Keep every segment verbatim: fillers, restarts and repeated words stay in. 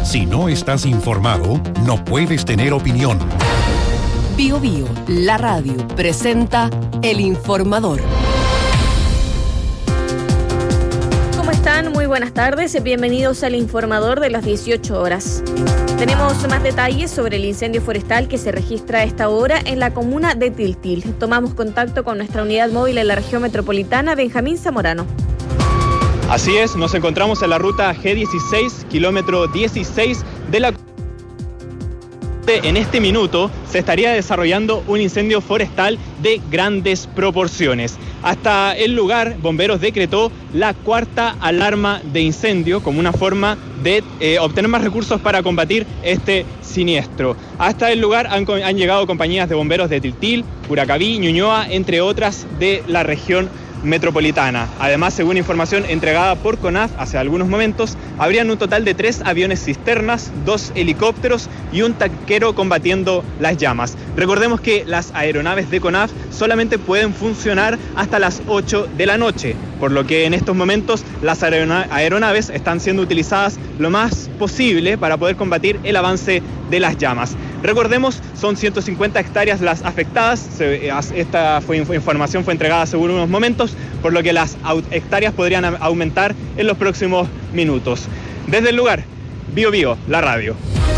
Si no estás informado, no puedes tener opinión. Bio Bio, la radio, presenta El Informador. ¿Cómo están? Muy buenas tardes. Bienvenidos al Informador de las dieciocho horas. Tenemos más detalles sobre el incendio forestal que se registra a esta hora en la comuna de Tiltil. Tomamos contacto con nuestra unidad móvil en la región metropolitana, Benjamín Zamorano. Así es, nos encontramos en la ruta G dieciséis, kilómetro dieciséis de la... En este minuto se estaría desarrollando un incendio forestal de grandes proporciones. Hasta el lugar, Bomberos decretó la cuarta alarma de incendio como una forma de eh, obtener más recursos para combatir este siniestro. Hasta el lugar han, han llegado compañías de bomberos de Tiltil, Curacaví, Ñuñoa, entre otras de la región metropolitana. Además, según información entregada por CONAF hace algunos momentos, habrían un total de tres aviones cisternas, dos helicópteros y un tanquero combatiendo las llamas. Recordemos que las aeronaves de CONAF solamente pueden funcionar hasta las ocho de la noche, por lo que en estos momentos las aerona- aeronaves están siendo utilizadas lo más posible para poder combatir el avance de las llamas. Recordemos, son ciento cincuenta hectáreas las afectadas. Esta fue, información fue entregada hace unos momentos, por lo que las hectáreas podrían aumentar en los próximos minutos. Desde el lugar, Bio Bio, la radio.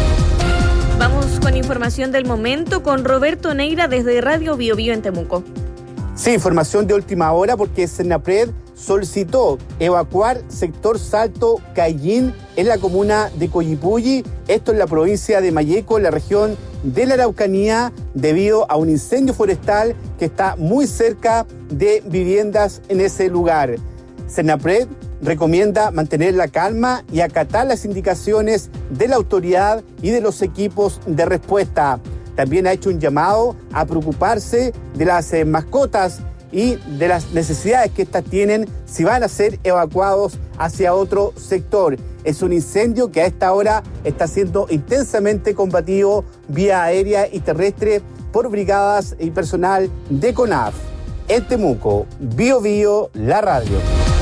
Vamos con información del momento con Roberto Neira desde Radio Bio Bio en Temuco. Sí, información de última hora porque Senapred solicitó evacuar sector Salto Cayín en la comuna de Coyipulli, esto en la provincia de Malleco, en la región de la Araucanía, debido a un incendio forestal que está muy cerca de viviendas en ese lugar. Senapred recomienda mantener la calma y acatar las indicaciones de la autoridad y de los equipos de respuesta. También ha hecho un llamado a preocuparse de las eh, mascotas y de las necesidades que éstas tienen si van a ser evacuados hacia otro sector. Es un incendio que a esta hora está siendo intensamente combatido vía aérea y terrestre por brigadas y personal de CONAF. En Temuco, Bio Bio, la radio.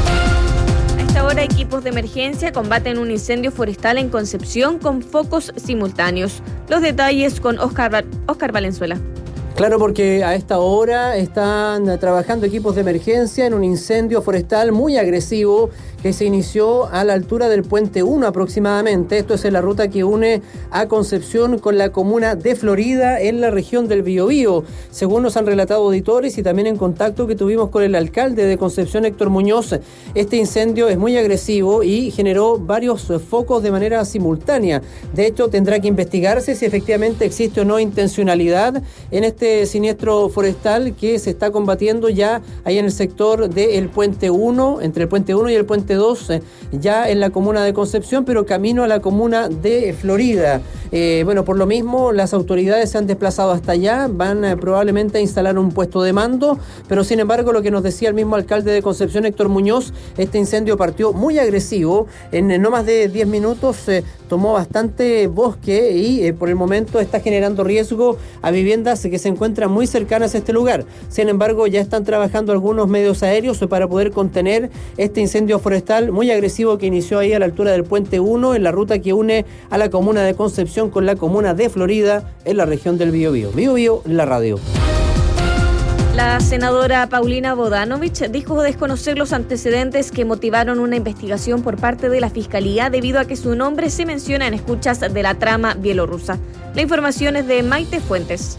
A esta hora, equipos de emergencia combaten un incendio forestal en Concepción con focos simultáneos. Los detalles con Oscar, Oscar Valenzuela. Claro, porque a esta hora están trabajando equipos de emergencia en un incendio forestal muy agresivo que se inició a la altura del Puente uno aproximadamente. Esto es en la ruta que une a Concepción con la comuna de Florida en la región del Biobío. Según nos han relatado auditores y también en contacto que tuvimos con el alcalde de Concepción, Héctor Muñoz, este incendio es muy agresivo y generó varios focos de manera simultánea. De hecho, tendrá que investigarse si efectivamente existe o no intencionalidad en este siniestro forestal que se está combatiendo ya ahí en el sector del Puente uno, entre el Puente uno y el Puente dos, eh, ya en la comuna de Concepción, pero camino a la comuna de Florida. Eh, bueno, por lo mismo, las autoridades se han desplazado hasta allá, van eh, probablemente a instalar un puesto de mando, pero sin embargo, lo que nos decía el mismo alcalde de Concepción, Héctor Muñoz, este incendio partió muy agresivo, en eh, no más de diez minutos eh, tomó bastante bosque y eh, por el momento está generando riesgo a viviendas que se encuentran muy cercanas a este lugar. Sin embargo, ya están trabajando algunos medios aéreos para poder contener este incendio forestal muy agresivo que inició ahí a la altura del Puente uno, en la ruta que une a la comuna de Concepción con la comuna de Florida, en la región del Biobío. Bio Bio, la radio. La senadora Paulina Bodanovich dijo desconocer los antecedentes que motivaron una investigación por parte de la Fiscalía debido a que su nombre se menciona en escuchas de la trama bielorrusa. La información es de Maite Fuentes.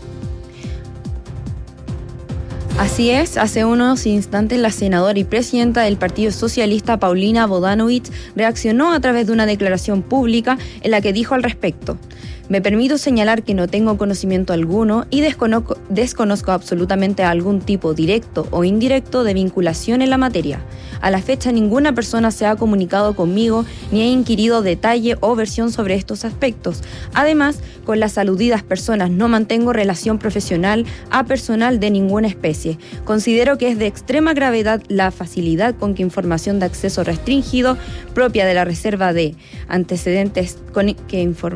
Así es, hace unos instantes la senadora y presidenta del Partido Socialista, Paulina Bodanovich, reaccionó a través de una declaración pública en la que dijo al respecto: me permito señalar que no tengo conocimiento alguno y desconozco, desconozco absolutamente algún tipo directo o indirecto de vinculación en la materia. A la fecha, ninguna persona se ha comunicado conmigo ni ha inquirido detalle o versión sobre estos aspectos. Además, con las aludidas personas no mantengo relación profesional a personal de ninguna especie. Considero que es de extrema gravedad la facilidad con que información de acceso restringido propia de la reserva de antecedentes con que informa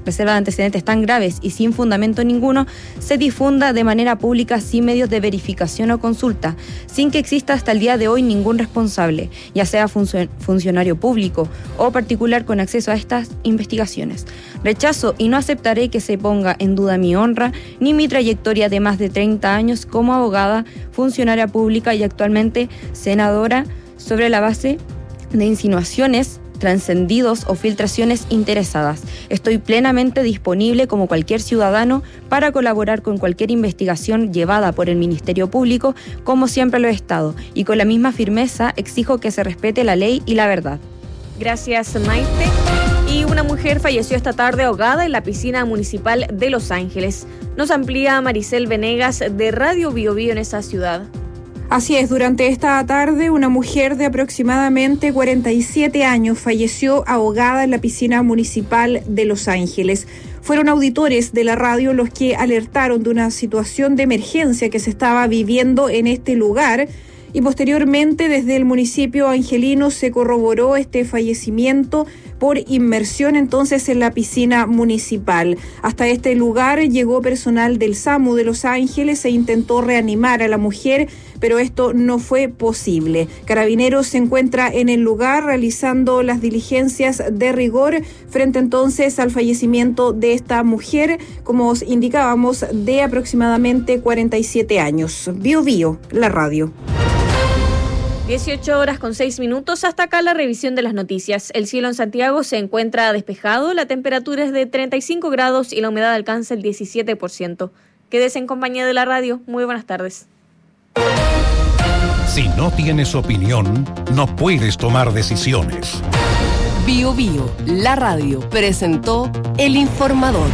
reserva de antecedentes tan graves y sin fundamento ninguno, se difunda de manera pública sin medios de verificación o consulta, sin que exista hasta el día de hoy ningún responsable, ya sea funcio- funcionario público o particular con acceso a estas investigaciones. Rechazo y no aceptaré que se ponga en duda mi honra ni mi trayectoria de más de treinta años como abogada, funcionaria pública y actualmente senadora sobre la base de insinuaciones, trascendidos o filtraciones interesadas. Estoy plenamente disponible como cualquier ciudadano para colaborar con cualquier investigación llevada por el Ministerio Público, como siempre lo he estado, y con la misma firmeza exijo que se respete la ley y la verdad. Gracias, Maite. Y una mujer falleció esta tarde ahogada en la piscina municipal de Los Ángeles. Nos amplía Maricel Venegas de Radio Bio Bio en esa ciudad. Así es, durante esta tarde una mujer de aproximadamente cuarenta y siete años falleció ahogada en la piscina municipal de Los Ángeles. Fueron auditores de la radio los que alertaron de una situación de emergencia que se estaba viviendo en este lugar y posteriormente desde el municipio angelino se corroboró este fallecimiento por inmersión entonces en la piscina municipal. Hasta este lugar llegó personal del SAMU de Los Ángeles e intentó reanimar a la mujer, pero esto no fue posible. Carabineros se encuentra en el lugar realizando las diligencias de rigor frente entonces al fallecimiento de esta mujer, como os indicábamos, de aproximadamente cuarenta y siete años. Bio Bio, la radio. dieciocho horas con seis minutos, hasta acá la revisión de las noticias. El cielo en Santiago se encuentra despejado, la temperatura es de treinta y cinco grados y la humedad alcanza el diecisiete por ciento. Quédese en compañía de la radio. Muy buenas tardes. Si no tienes opinión, no puedes tomar decisiones. Bio Bio, la radio, presentó El Informador.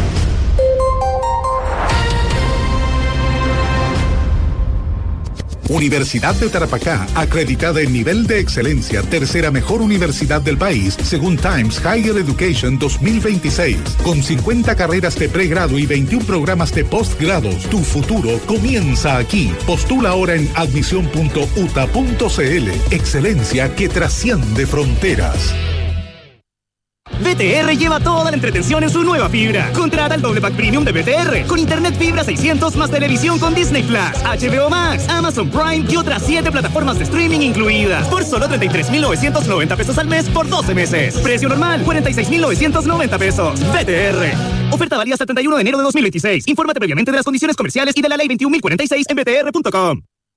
Universidad de Tarapacá, acreditada en nivel de excelencia, tercera mejor universidad del país, según Times Higher Education dos mil veintiséis. Con cincuenta carreras de pregrado y veintiún programas de postgrados, tu futuro comienza aquí. Postula ahora en admisión punto u t a punto c l. Excelencia que trasciende fronteras. B T R lleva toda la entretención en su nueva fibra. Contrata el doble pack premium de B T R con internet fibra seiscientos más televisión con Disney Plus, H B O Max, Amazon Prime y otras siete plataformas de streaming incluidas por solo treinta y tres mil novecientos noventa pesos al mes por doce meses. Precio normal cuarenta y seis mil novecientos noventa pesos. B T R. Oferta válida hasta el treinta y uno de enero de dos mil veintiséis. Infórmate previamente de las condiciones comerciales y de la ley veintiún mil cuarenta y seis en b t r punto com.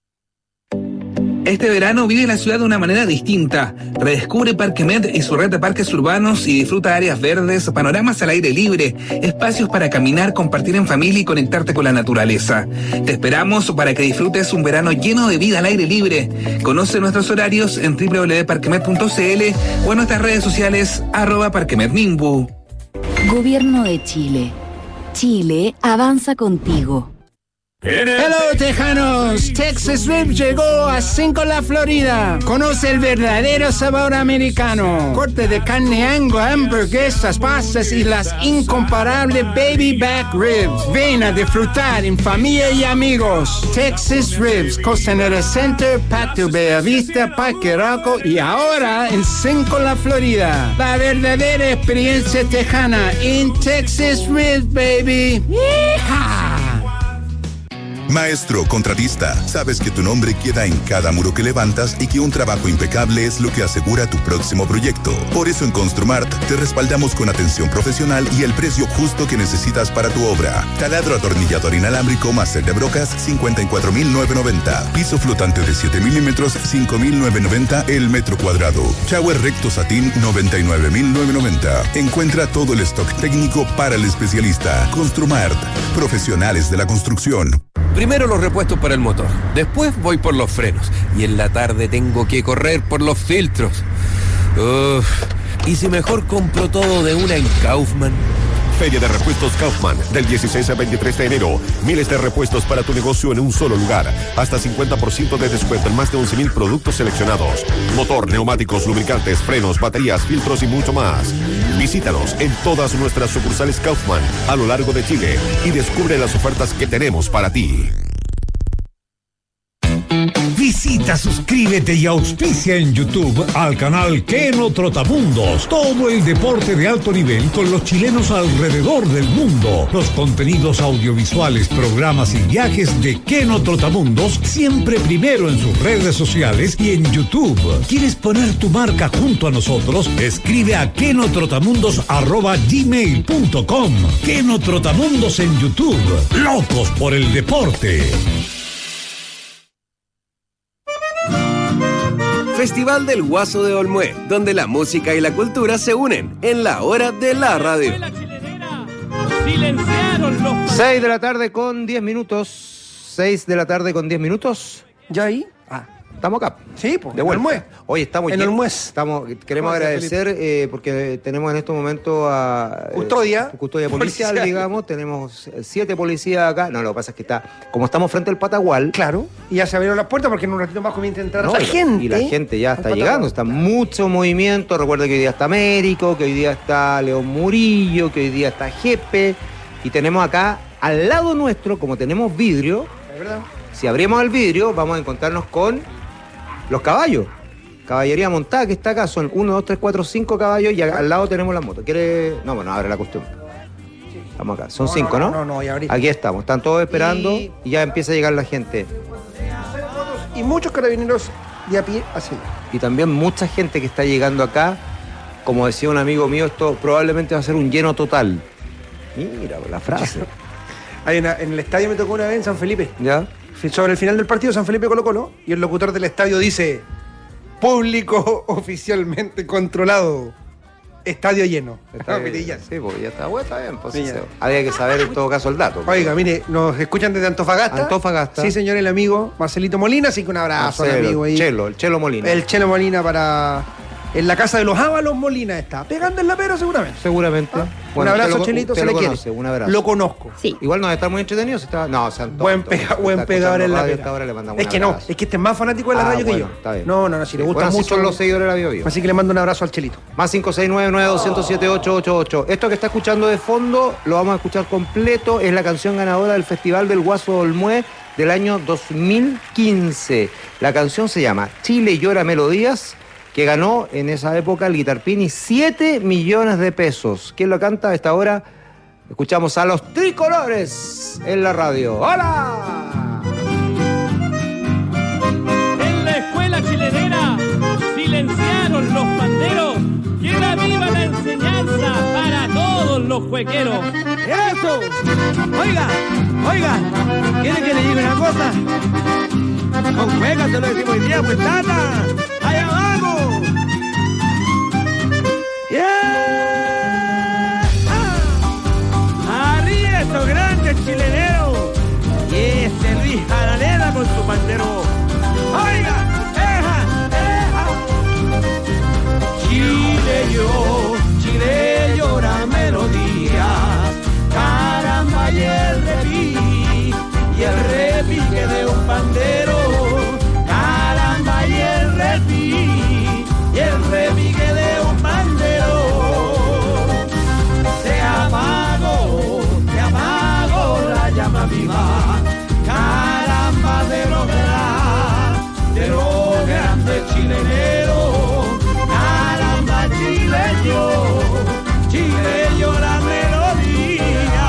Este verano vive la ciudad de una manera distinta. Redescubre Parque Med y su red de parques urbanos y disfruta áreas verdes, panoramas al aire libre, espacios para caminar, compartir en familia y conectarte con la naturaleza. Te esperamos para que disfrutes un verano lleno de vida al aire libre. Conoce nuestros horarios en w w w punto parquemed punto c l o en nuestras redes sociales arroba parquemednimbu. Gobierno de Chile. Chile avanza contigo. Hello tejanos, Texas Rib llegó a Cinco La Florida. Conoce el verdadero sabor americano. Corte de carne Angus, hamburguesas, pastas y las incomparables baby back ribs. Ven a disfrutar en familia y amigos. Texas Ribs, Costanera Center, Patio Bellavista, Parque Arauco y ahora en Cinco La Florida. La verdadera experiencia tejana en Texas Ribs, baby. ¡Yeehaw! Maestro, contratista, sabes que tu nombre queda en cada muro que levantas y que un trabajo impecable es lo que asegura tu próximo proyecto. Por eso en Construmart te respaldamos con atención profesional y el precio justo que necesitas para tu obra. Taladro atornillador inalámbrico máster de brocas cincuenta y cuatro mil novecientos noventa. Piso flotante de siete milímetros cinco mil novecientos noventa el metro cuadrado. Shower recto satín noventa y nueve mil novecientos noventa. Encuentra todo el stock técnico para el especialista. Construmart, profesionales de la construcción. Primero los repuestos para el motor, después voy por los frenos y en la tarde tengo que correr por los filtros. Uf, ¿y si mejor compro todo de una en Kaufman? Feria de Repuestos Kaufman, del dieciséis al veintitrés de enero. Miles de repuestos para tu negocio en un solo lugar. Hasta cincuenta por ciento de descuento en más de once mil productos seleccionados. Motor, neumáticos, lubricantes, frenos, baterías, filtros y mucho más. Visítanos en todas nuestras sucursales Kaufman a lo largo de Chile y descubre las ofertas que tenemos para ti. Visita, suscríbete y auspicia en YouTube al canal Keno Trotamundos. Todo el deporte de alto nivel con los chilenos alrededor del mundo. Los contenidos audiovisuales, programas y viajes de Keno Trotamundos siempre primero en sus redes sociales y en YouTube. ¿Quieres poner tu marca junto a nosotros? Escribe a kenotrotamundos arroba gmail punto com. Keno Trotamundos en YouTube. Locos por el deporte. Festival del Guaso de Olmué, donde la música y la cultura se unen en la hora de la radio. seis de la tarde con diez minutos. seis de la tarde con diez minutos. ¿Ya ahí? Ah, estamos acá. Sí, pues. De vuelta. Olmué. Hoy estamos en Olmués. Estamos, queremos agradecer eh, porque tenemos en estos momentos a eh, custodia, custodia policial, policial, digamos. Tenemos siete policías acá. No, lo que pasa es que está, como estamos frente al Patagual. Claro. Y ya se abrieron las puertas porque en un ratito más comienza a entrar no, la gente. Y la gente ya está llegando. Está mucho movimiento. Recuerda que hoy día está Américo, que hoy día está León Murillo, que hoy día está Jepe. Y tenemos acá, al lado nuestro, como tenemos vidrio, ¿es verdad? Si abrimos el vidrio, vamos a encontrarnos con los caballos. Caballería montada que está acá, son uno, dos, tres, cuatro, cinco caballos y al lado tenemos la moto. ¿Quiere...? No, bueno, abre la cuestión. Estamos acá, son no, cinco, ¿no? No, no, no, ya abrí. Aquí estamos, están todos esperando y... y ya empieza a llegar la gente. Y muchos carabineros de a pie así. Y también mucha gente que está llegando acá. Como decía un amigo mío, esto probablemente va a ser un lleno total. Mira, la frase. Hay una, en el estadio me tocó una vez en San Felipe. ¿Ya? Sobre el final del partido, San Felipe Colo Colo, y el locutor del estadio dice: público oficialmente controlado, estadio lleno. Está bien, sí, porque ya está, bueno, está bien. Pues, sí, había que saber en todo caso el dato. Oiga, mire, nos escuchan desde Antofagasta. Antofagasta. Sí, señor, el amigo Marcelito Molina, así que un abrazo Marcelo, al amigo ahí. Chelo, el Chelo Molina. El Chelo Molina para... En la casa de los Ábalos Molina está. Pegando en la pero seguramente. Seguramente. ¿Ah? Bueno, un abrazo, lo, Chelito, se lo le conoce, quiere. Un abrazo. Lo conozco. Sí. Igual no va a estar muy entretenido. Si está... No, Santo. Buen, pega, buen pegador en la pera. Ahora le mandamos es que un no, abrazo. es que este es más fanático de la ah, radio bueno, que yo. Está bien. No, no, no, si sí. le gusta bueno, mucho. son los seguidores de la Bio Bio. Así que le mando un abrazo al Chelito. Más cinco seis nueve nueve dos cero siete ocho ocho ocho. Esto que está escuchando de fondo lo vamos a escuchar completo. Es la canción ganadora del Festival del Guaso de Olmué del año dos mil quince. La canción se llama Chile llora melodías, que ganó en esa época el Guitarpini siete millones de pesos. ¿Quién lo canta a esta hora? Escuchamos a los Tricolores en la radio. ¡Hola! En la escuela chilenera silenciaron los panderos. Queda viva la enseñanza para todos los juegueros. ¡Eso! Oiga, oiga, ¿quiere que le diga una cosa? Con juega se lo decimos hoy día, pues tata. ¡Allá vamos! ¡Yeah! ¡Ah! ¡Arriba estos grandes chileneros! Y ese Luis Araneda con su pandero. ¡Oiga! ¡Eja! ¡Eja! Chile yo, Chile llora melodía. Caramba y el repique, y el repique de un pandero. Caramba y el repique, y el repique de un pandero. Se apagó, se apagó la llama viva. Caramba de lo gran, de lo grande chilenero. Caramba Chile yo, Chile yo la melodía.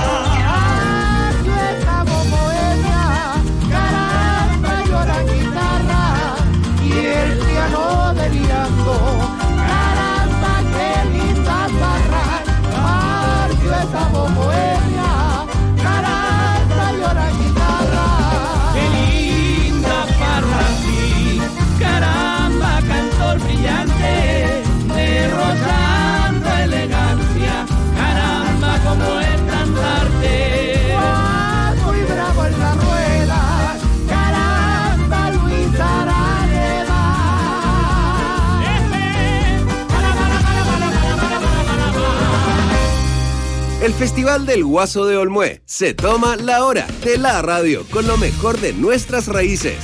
Esta bohemia, caramba llora guitarra y el piano delirando. Caramba qué linda barra, partió esta bohemia, caramba llora guitarra. Qué linda barra, sí, caramba cantor brillante, derrochando elegancia, caramba como estandarte. Guapo y bravo en la rueda, caramba Luis Araneda. El Festival del Guaso de Olmué se toma la hora de la radio con lo mejor de nuestras raíces.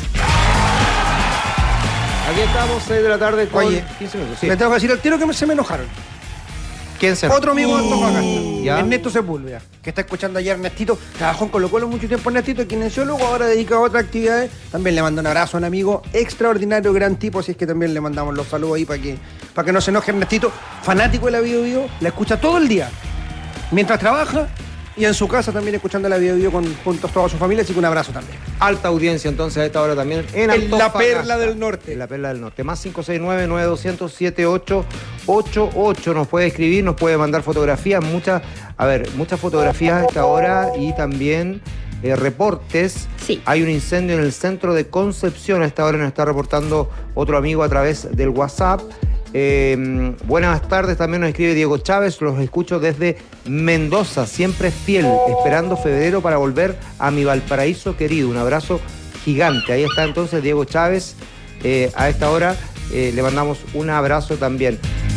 Aquí estamos, seis de la tarde con Oye, quince minutos. Sí. Le tengo que decir al tiro que me- se me enojaron. ¿Quién se Otro amigo de Antofagasta, ¿Ya? Ernesto Sepúlveda, que está escuchando ayer Ernestito. Trabajó en Colo Colo mucho tiempo Ernestito, kinesiólogo, ahora dedicado a otras actividades. También le mando un abrazo a un amigo extraordinario, gran tipo, así es que también le mandamos los saludos ahí para que, para que no se enoje Ernestito. Fanático de la Bio Bio, la escucha todo el día, mientras trabaja y en su casa también escuchando la Bio Bio con juntos toda su familia, así que un abrazo también. Alta audiencia entonces a esta hora también en En la Antofagasta. Perla del Norte. En la Perla del Norte. Más cinco seis nueve, nueve dos cero cero, siete ocho ocho ocho. Nos puede escribir, nos puede mandar fotografías, muchas, a ver, muchas fotografías a esta hora y también eh, reportes. Sí. Hay un incendio en el centro de Concepción. A esta hora nos está reportando otro amigo a través del WhatsApp. Eh, buenas tardes, también nos escribe Diego Chávez, los escucho desde Mendoza, siempre fiel, esperando febrero para volver a mi Valparaíso querido. Un abrazo gigante. Ahí está entonces Diego Chávez. Eh, a esta hora eh, le mandamos un abrazo también.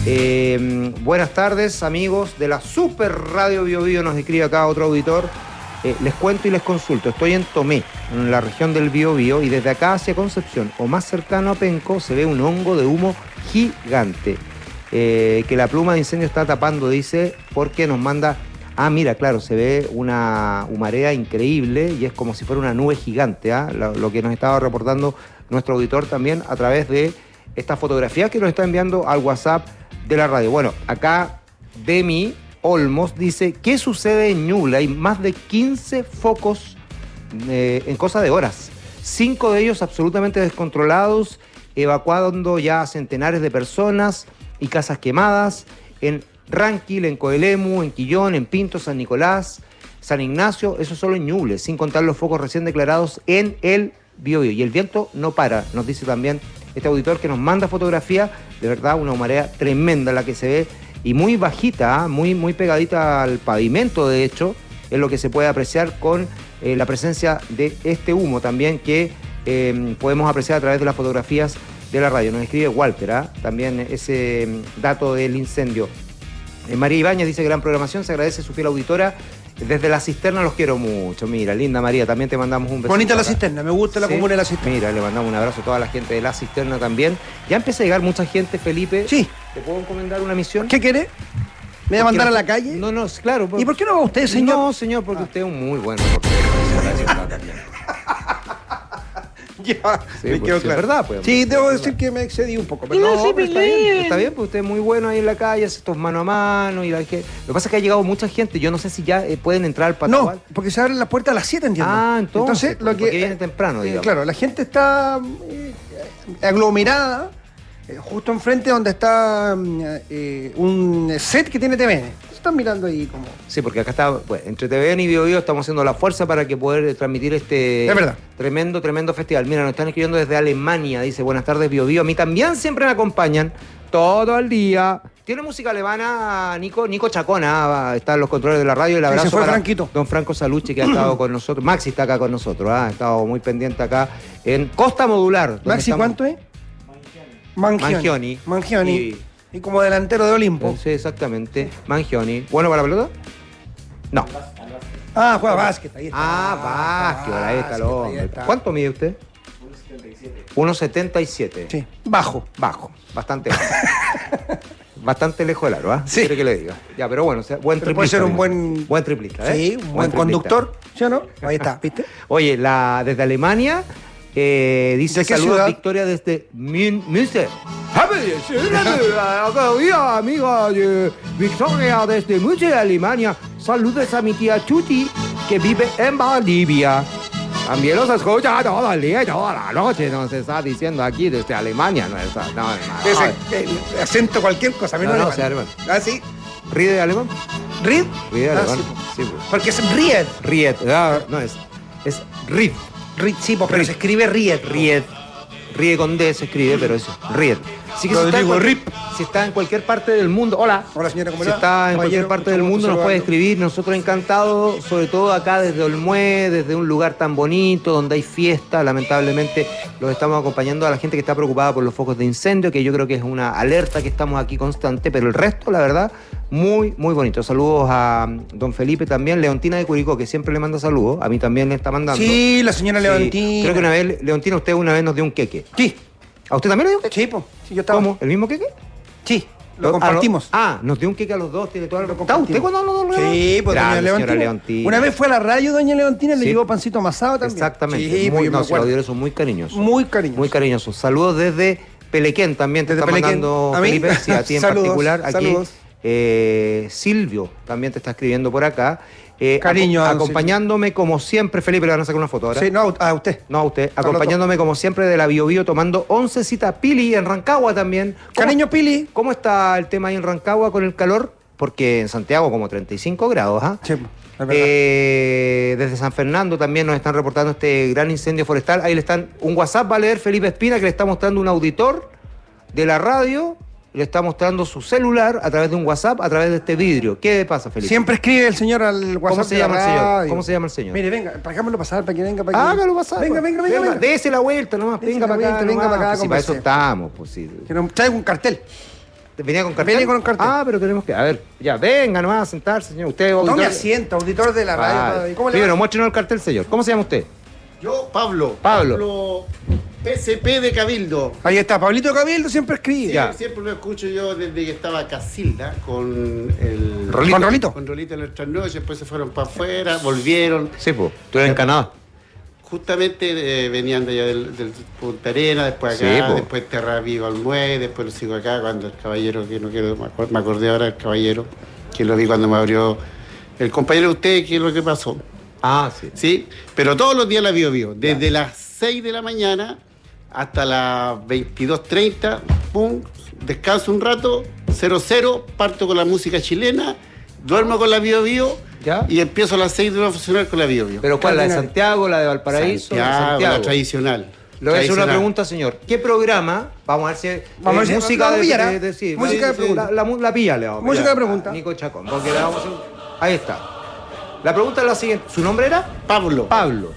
Eh, buenas tardes, amigos de la Super Radio Bio Bio, nos escribe acá otro auditor. Eh, les cuento y les consulto. Estoy en Tomé, en la región del Biobío, y desde acá hacia Concepción, o más cercano a Penco, se ve un hongo de humo gigante eh, que la pluma de incendio está tapando, dice, porque nos manda... Ah, mira, claro, se ve una humarea increíble y es como si fuera una nube gigante, ¿eh? lo, lo que nos estaba reportando nuestro auditor también a través de esta fotografía que nos está enviando al WhatsApp de la radio. Bueno, acá Demi Olmos dice, ¿qué sucede en Ñuble? Hay más de quince focos eh, en cosa de horas. Cinco de ellos absolutamente descontrolados, evacuando ya a centenares de personas y casas quemadas en Ranquil, en Coelemu, en Quillón, en Pinto, San Nicolás, San Ignacio. Eso solo en Ñuble, sin contar los focos recién declarados en el Biobío. Y el viento no para, nos dice también este auditor que nos manda fotografía. De verdad, una humareda tremenda la que se ve. Y muy bajita, muy, muy pegadita al pavimento, de hecho, es lo que se puede apreciar con eh, la presencia de este humo también que eh, podemos apreciar a través de las fotografías de la radio. Nos escribe Walter, ¿eh? También ese mm, dato del incendio. Eh, María Ibáñez dice, gran programación, se agradece su fiel auditora. Desde la cisterna los quiero mucho. Mira, linda María, también te mandamos un beso. Bonita la cisterna, me gusta la ¿Sí? comuna de la cisterna. Mira, le mandamos un abrazo a toda la gente de la cisterna también. Ya empieza a llegar mucha gente, Felipe. Sí. ¿Te puedo encomendar una misión? ¿Qué quiere? ¿Me va a mandar a la calle? No, no, claro. ¿Y por qué no va usted, señor? No, señor, porque usted es un muy buen reportero. Ya, Sí, me pues, quedó sí, claro. es verdad, pues. Sí, Sí, debo es decir verdad. que me excedí un poco. Pero No, no, pero pero está bien, está bien, pues usted es muy bueno ahí en la calle, hace estos mano a mano y la que... Lo que pasa es que ha llegado mucha gente, yo no sé si ya eh, pueden entrar al Patagual. No, porque se abren las puertas a las siete, entiendo. Ah, entonces, lo que porque viene temprano, eh, digamos. claro, la gente está eh, aglomerada eh, justo enfrente donde está mm, eh, un set que tiene T V N. Están mirando ahí como... Sí, porque acá está, pues, entre T V N y Bio Bio estamos haciendo la fuerza para que poder transmitir este Es verdad. tremendo, tremendo festival. Mira, nos están escribiendo desde Alemania, dice, buenas tardes Bio Bio. A mí también siempre me acompañan todo el día. Tiene música alemana, Nico, Nico Chacona, va, está en los controles de la radio. El Sí, abrazo se fue para Franquito. don Franco Salucci, que ha estado con nosotros. Maxi está acá con nosotros, ¿ah? ha estado muy pendiente acá en Costa Modular. donde Maxi, estamos- ¿cuánto es? Mangioni. Mangioni. Mangioni. Y- Y como delantero de Olimpo. Sí, exactamente. Mangioni. ¿Bueno para la pelota? No. Ah, juega básquet. Ahí está. Ah, básquet, ahí está el ahí hombre. está. ¿Cuánto mide usted? uno setenta y siete. Sí, bajo. Bajo, bastante bajo. Bastante lejos del aro, ¿ah? Sí. Quiere que le diga. Ya, pero bueno, o sea, buen Pero triplista. puede ser un mira. buen... Buen triplista, ¿eh? Sí, un buen triplista. conductor. ¿Sí o no? Ahí está, ¿viste? Oye, la, desde Alemania, eh, dice ¿De qué saludos ciudad? Victoria desde Mün- Münster. Día, amiga de Victoria desde Münster, Alemania. Saludos a mi tía Chuti, que vive en Bolivia. También los escucha todo el día y toda la noche, nos está diciendo aquí desde Alemania. No, Esa- no, no, Ese, el acento cualquier cosa, menos No, no, alemán. sea alemán. Ah, sí. ¿Ríe de alemán? ¿Ried? Ríe de Ah, alemán. sí, Sí, pues. Porque es Ried. Ried. Ah, no, es, es Ried. Ried, sí, pues, pero Ried. se escribe Ried. Ried. Ríe con D se escribe, pero eso, Ried. Así que si está, en Rodrigo cualquier, Rip. si está en cualquier parte del mundo, hola. Hola, señora, ¿cómo Si le va? está en cualquier Caballero, parte mucho del gusto mundo nos puede saludarlo. escribir. Nosotros encantados, sobre todo acá desde Olmué, desde un lugar tan bonito, donde hay fiesta. Lamentablemente los estamos acompañando a la gente que está preocupada por los focos de incendio, que yo creo que es una alerta que estamos aquí constante, pero el resto, la verdad, muy, muy bonito. Saludos a mm, don Felipe también, Leontina de Curicó, que siempre le manda saludos. A mí también le está mandando. Sí, la señora Sí, Leontina. Creo que una vez, Leontina, usted una vez nos dio un queque. Sí. ¿A usted también le dio un queque? Sí, pues. Sí, yo estaba. ¿Cómo? ¿El mismo queque? Sí. Lo compartimos. Ah, nos dio un kick a los dos, tiene todo el... ¿Está usted cuando los dos? Sí, pues doña Leontina. Leontina. Una vez fue a la radio doña Leontina y le Sí. llevó pancito amasado también. Exactamente. Sí, muy, pues yo no, me sí, los acuerdo. auditores son muy cariñosos. Muy cariñosos. Muy cariñosos. Saludos desde Pelequén también te Desde está Pelequén. mandando ¿A mí? Felipe, sí, a ti en Saludos, particular. Aquí saludos. eh, Silvio también te está escribiendo por acá. Eh, Cariño aco- a don acompañándome como siempre, Felipe, le van a sacar una foto ahora. Sí, no, a usted. No, a usted. Carlos. Acompañándome como siempre de la Bio Bio tomando oncecita Pili en Rancagua también. ¿Cómo- Cariño, Pili. ¿Cómo está el tema ahí en Rancagua con el calor? Porque en Santiago como treinta y cinco grados, ¿ah? Sí, es verdad. Eh, desde San Fernando también nos están reportando este gran incendio forestal. Ahí le están, un WhatsApp va a leer Felipe Espina que le está mostrando un auditor de la radio, le está mostrando su celular a través de un WhatsApp, a través de este vidrio. ¿Qué pasa, Felipe? Siempre escribe el señor al WhatsApp. ¿Cómo se de la llama el señor? radio. ¿Cómo se llama el señor? Mire, venga, para hagámoslo pasar, para que venga, para que... Hágalo pasar. Venga, pues. venga, venga, venga. Dese la vuelta nomás, Dese venga la para acá. vuelta, venga nomás, para acá, pues, si para eso conversemos. estamos, pues sí. Que nos traiga un cartel. ¿Venía con cartel? Venía con un cartel. Ah, pero tenemos que... A ver, ya, venga nomás a sentarse, señor. Usted... Tome auditor- asiento, auditor de la radio. Ah, padre. ¿Cómo le primero, va? muéstrenos el cartel, señor. ¿Cómo se llama usted? Yo, Pablo. Pablo. P S P de Cabildo. Ahí está, Pablito Cabildo siempre escribe. Sí, siempre lo escucho yo desde que estaba Casilda con el... Rolito. ¿Con Rolito? Con Rolito en nuestras noches, después se fueron para afuera, volvieron. Sí, pues. Tú eres en Canadá. Justamente eh, venían de allá del, del Punta Arena, después acá, Sí, po. después Terra Viva al Muelle, después lo sigo acá cuando el caballero, que no quiero, me acor- me acordé ahora del caballero, que lo vi cuando me abrió el compañero de usted, que es lo que pasó. Ah, sí. Sí, pero todos los días la Bio Bio, desde las seis de la mañana hasta las veintidós treinta, pum, descanso un rato, cero cero, parto con la música chilena, duermo con la Bio Bio ¿Ya? y empiezo a las seis de nuevo a funcionar con la Bio Bio. ¿Pero cuál? ¿La de Santiago, la de Valparaíso? Santiago, la tradicional. Le voy a hacer una Tradicional. pregunta, señor. ¿Qué programa? Vamos a ver si... Vamos a ver si- música vamos a de, pillar, ¿ah? de- de- sí, Música de sí, pregunta. La, la, mu- la pilla le vamos a Música pillar de pregunta. a Nico Chacón. Porque le vamos a hacer- Ahí está. La pregunta es la siguiente. ¿Su nombre era? Pablo. Pablo.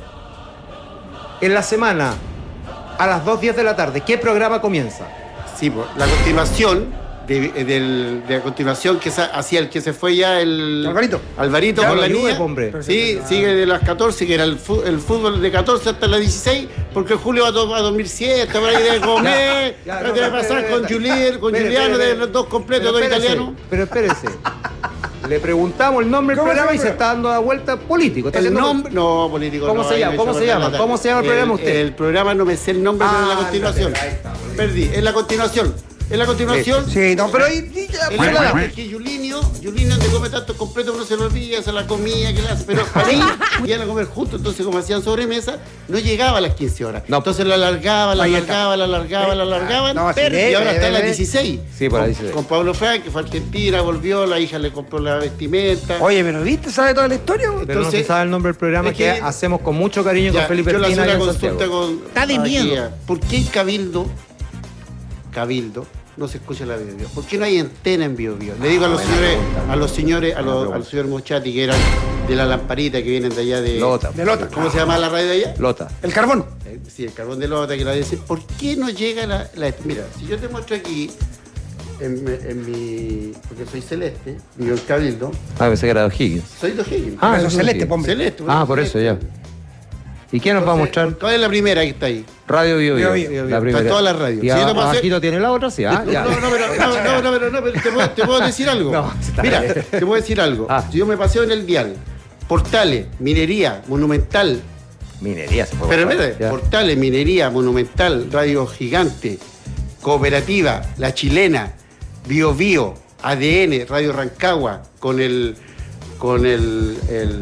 En la semana, a las dos diez de la tarde, ¿qué programa comienza? Sí, pues, la continuación de, del- de la continuación que sa- hacía el que se fue ya el Alvarito. Alvarito Ya con lo la ayude, niña. hombre. Sí, sigue de las catorce, que era el, fu- el fútbol de catorce hasta las dieciséis, porque Julio va a, to- a dormir siesta, por ahí debe comer, Ya, ya, debe no, pasar espere, con espere. Julián, con Espere, Juliano, espere, de espere. los dos completos, dos Pero espérese, italianos. Pero espérese. Le preguntamos el nombre del ¿Cómo se programa y llama? se está dando la vuelta político. Está El haciendo- nombre, no, político. ¿Cómo no, se ahí llama? me ¿Cómo echó se por llama? la ¿Cómo se llama el programa usted? El programa no me sé el nombre, pero es la Ah, continuación. ahí está. Perdí, es la continuación. Es la continuación. Sí, no, pero ahí... sí, ya, El pues, problema nada. es que Yulinio, Yulinio te come tanto completo uno se lo olvida, se la comía, que la hace, pero para mí iban a comer juntos, entonces como hacían sobremesa, no llegaba a las quince horas. No. Entonces la alargaba, la Ahí está. alargaba, la alargaba, la alargaban, No, sí, y ve, ahora ve, está a ve, las ve. dieciséis. Sí, por ahí Con- se ve. Con Pablo Frank, que fue a Argentina, volvió, la hija le compró la vestimenta. Oye, pero ¿viste? ¿Sabe toda la historia? güey? Pero no se Entonces, sabe el nombre del programa es que, que- hacemos con mucho cariño Ya, con Felipe yo le Espina hacía y una en consulta Santiago. con... Está de aquí, miedo. ya. ¿Por qué en Cabildo, Cabildo, no se escucha la Bio Bio? ¿Por qué no hay antena en Bio Bio? Le digo a los señores, a los señores, a los, al señor Mochati, que eran de la lamparita, que vienen de allá de... Lota. De Lota. ¿Cómo se llama la radio de allá? Lota. El carbón. Eh, Sí, el carbón de Lota, que la dice. ¿Por qué no llega la, la- Mira, si yo te muestro aquí, en, mi- en mi... Porque soy celeste, vivo en Cabildo, Ah, pensé que era de O'Higgins. soy de O'Higgins. Ah, Pero eso celeste, sí. hombre. Celeste. Ah, por eso, ya. ¿Y quién nos va a mostrar? ¿Cuál es la primera que está ahí? Radio Bio Bio. Bio Bio. La Está primera. toda la radio. Y Si yo te puedo hacer- abajito tiene la otra, sí. Ah, ya. No, no, pero, no, no, no, pero, no, pero te, puedo, te puedo decir algo. No, está Mira, bien. te puedo decir algo. Ah. Si yo me paseo en el dial, Portales, Minería, Monumental, Minería se puede pero buscar, espérate, ya. Portales, Minería, Monumental, Radio Gigante, Cooperativa, La Chilena, Bio Bio, A D N, Radio Rancagua, con el, con el, el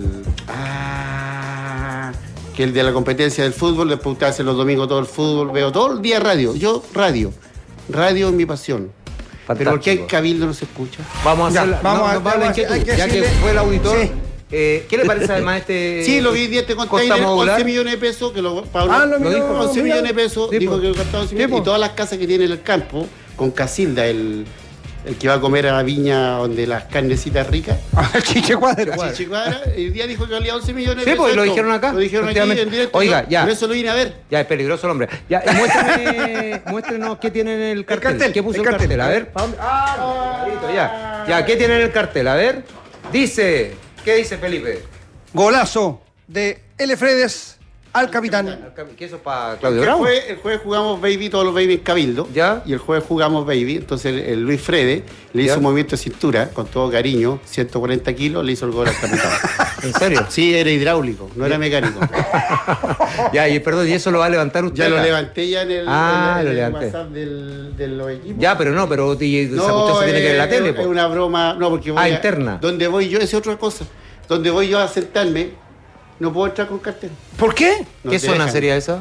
ah, que el de la competencia del fútbol, después usted hace los domingos todo el fútbol, veo todo el día radio, yo radio, radio es mi pasión. Pero ¿por qué el Fantástico. Cabildo no se escucha? Vamos a Ya, hacer la, vamos no, a- nos va a la vamos a- inquietud, hay que ya que decirle- fue el auditor. Sí. Eh, ¿Qué le parece además este Sí, lo vi diez Costa containers, Modular? once millones de pesos, que lo, Pablo, Ah, lo lo miró, dijo, once mira. millones de pesos, Sí, dijo po. que gastaba once Sí, millones, po. y todas las casas que tiene en el campo, con Casilda, el, el que va a comer a la viña donde las carnecitas ricas. Chiche Cuadro. Chiche Cuadra, el día dijo que valía once millones Sí, de pues pesos. lo esto. dijeron acá. Lo dijeron aquí efectivamente. en directo. Oiga, yo ya. Por eso lo vine a ver. Ya, es peligroso el hombre. Ya, y muéstrame, muéstrenos qué tiene en el cartel. cartel, ¿Qué puso el el cartel? cartel. A ver, ¿pa' dónde? Ah, listo, ya. Ya, ¿qué tiene en el cartel? A ver. Dice, ¿qué dice Felipe? Golazo de L. Fredes al capitán. ¿Qué eso para Claudio El Bravo? jueves, el jueves jugamos baby, todos los baby en Cabildo. ¿Ya? Y el jueves jugamos baby. Entonces el, el Luis Frede le hizo ¿Ya? un movimiento de cintura con todo cariño, ciento cuarenta kilos, le hizo el gol al capitán. ¿En serio? Sí, era hidráulico, no era mecánico. Ya, y perdón, ¿y eso lo va a levantar usted? Ya lo acá? levanté ya en el, Ah, en el- lo en el levanté. WhatsApp del, de los equipos. Ya, pero no, pero y esa No, cuestión se tiene que ver en la tele, es, po. es una broma. No, porque voy Ah, a- interna. Donde voy yo, esa es otra cosa. Donde voy yo a sentarme, no puedo entrar con cartel. ¿Por qué? No ¿Qué te zona dejan. sería esa?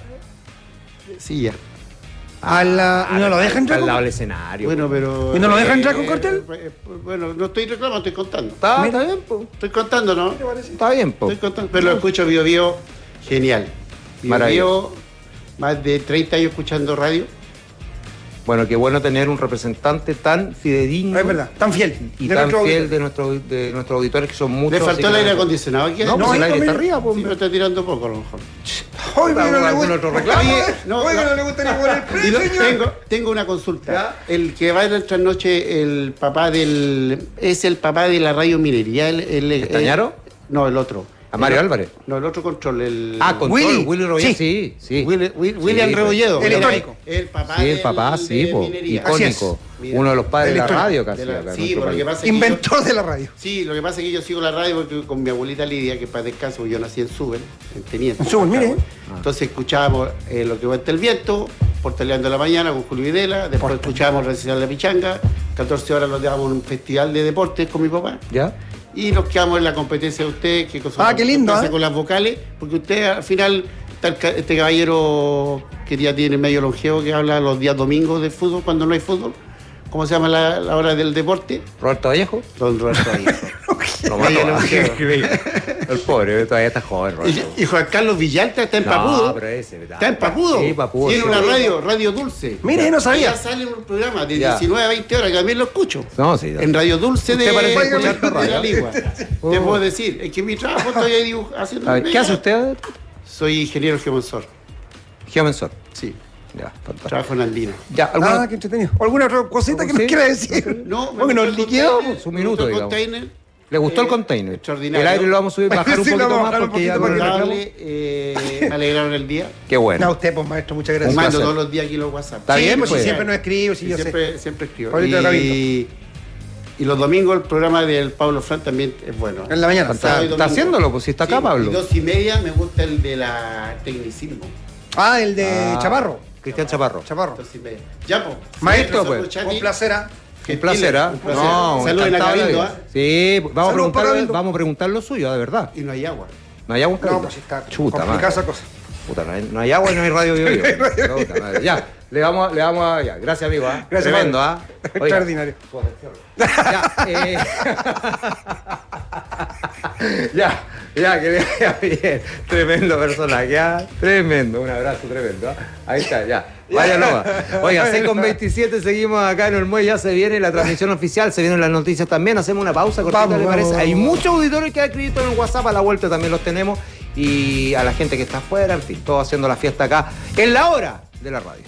Sí, ya. A la, ¿y no lo dejan entrar Al con- lado del escenario. Bueno, pero. ¿Y no lo dejan entrar eh, con cartel? eh, eh, bueno, no estoy reclamando, estoy contando. Está, está bien, po. Estoy contando, ¿no? Está bien, po. Estoy contando. Pero lo escucho Bio Bio, genial. Bio Maravilloso. Bio, más de treinta años escuchando radio. Bueno, qué bueno tener un representante tan fidedigno. Es verdad, tan fiel. Y de tan nuestro fiel auditor. de, nuestro, de nuestros auditores que son muchos. Le faltó así el que- aire acondicionado aquí. No, No, pues el ahí aire está también. arriba, po. Sí, pero está tirando poco a lo mejor. Oiga, no le ¿Algún gusta- otro reclamo? Oye, No, oiga, no. no le gusta ni por el Y precio, lo- señor. tengo, tengo una consulta. El que va a entrar noche, el papá del. Es el papá de la radio minería. El, el, el- ¿Castañaro? no, el otro. ¿A Mario El- Álvarez? No, el otro control. El, Ah, con Willy. Willy Roger, Sí. sí, sí. Willy- Will- William Sí, Rebolledo. el Era histórico. El papá. Sí, el del- papá, sí, de po. minería. Así Icónico. Mira. Uno de los padres El de la histórico. radio casi De la- acá en sí, nuestro pero lo que país. pasa es que yo- Inventor de la radio. Sí, lo que pasa es que yo sigo la radio porque con mi abuelita Lidia, que para descanso, yo nací en Suben, en Teniente. En Suben, mire. Entonces escuchábamos eh, Lo que cuenta el viento, Portaleando la mañana con Julio Videla, después escuchábamos Recital de la Pichanga, catorce horas nos dábamos un festival de deportes con mi papá. ¿Ya? Y nos quedamos en la competencia de usted, que cosa Ah, qué lindo, pasa ¿eh? con las vocales, porque usted al final, está el ca- este caballero que ya tiene medio longevo, que habla los días domingos de fútbol, cuando no hay fútbol. ¿Cómo se llama la, la hora del deporte? ¿Roberto Vallejo? Don Roberto Vallejo. Lo Medio mató, longevo. El pobre, todavía está joven, Roberto. Y, y Juan Carlos Villalta está en No, Papudo. pero ese, Está en Papudo. Sí, Papudo, Tiene sí. una radio, Radio Dulce. Mire, no sabía. Ya sale un programa de Ya. diecinueve a veinte horas, que también lo escucho. No, sí. En Radio Dulce de, Usted parece de, escuchar de la radio. Ligua. Te Oh. puedo decir, es que mi trabajo estoy ahí dibuj- haciendo. A ver, ¿qué hace usted? Soy ingeniero geomensor. Geomensor. Sí. Ya, fantástico. Trabajo en Andina. Ya, ¿alguna- Ah, qué entretenido. ¿O alguna otra cosita que nos Sí. quiera decir? No, Porque nos liquidó. Su minuto, el digamos. container. ¿Le gustó el Eh, container? extraordinario. El aire lo vamos a subir, bajar un Sí, lo poquito vamos a más bajar un porque ya poquito con el para que- reclamo. Notable, eh, me alegraron el día. Qué bueno. A usted, pues, maestro, muchas Me gracias. mando placer. todos los días aquí los WhatsApp. Está Sí, bien, pues, si pues. siempre nos escribo, sí, Y yo sé. siempre, siempre escribo. Pablito de Y, Cabildo. y los domingos el programa del Pablo Fran también es bueno. En la mañana. Está, Sábado y está domingo. haciéndolo, pues si está acá, Sí, Pablo. Y dos y media me gusta el de la tecnicismo. Ah, el de Ah. Chaparro. Cristian Chaparro. Chaparro. Dos y media. Ya, pues. Maestro, pues. Un placer, ¿ah? Un placer, ¿ah? Un placer. No, Saluden a encantado de la Cabildo, vida. ¿ah? Sí, vamos a, Saludos para preguntar, Cabildo. vamos a preguntar lo suyo, de verdad. Y no hay agua. No hay agua en No, Cabildo? pues está Chuta, complicada madre. esa cosa. Puta, no hay, no hay agua y no hay radio Bio Bio. Puta madre. Ya, le vamos, le vamos a... Ya, gracias, amigo. ¿ah? Gracias, Tremendo, Pablo. ¿ah? Oiga, Extraordinario. Ya, eh... ya, ya, que le vaya bien. Tremendo personaje, ¿ah? Tremendo, un abrazo tremendo. ¿ah? Ahí está, ya. Vaya nomás. Oiga, seis con veintisiete, seguimos acá en el muelle, ya se viene la transmisión oficial, se vienen las noticias también, hacemos una pausa cortita, Vamos, ¿le vamos, parece? vamos, Hay vamos. muchos auditores que han escrito en el WhatsApp, a la vuelta también los tenemos, y a la gente que está afuera, en fin, todos haciendo la fiesta acá, en la hora de la radio.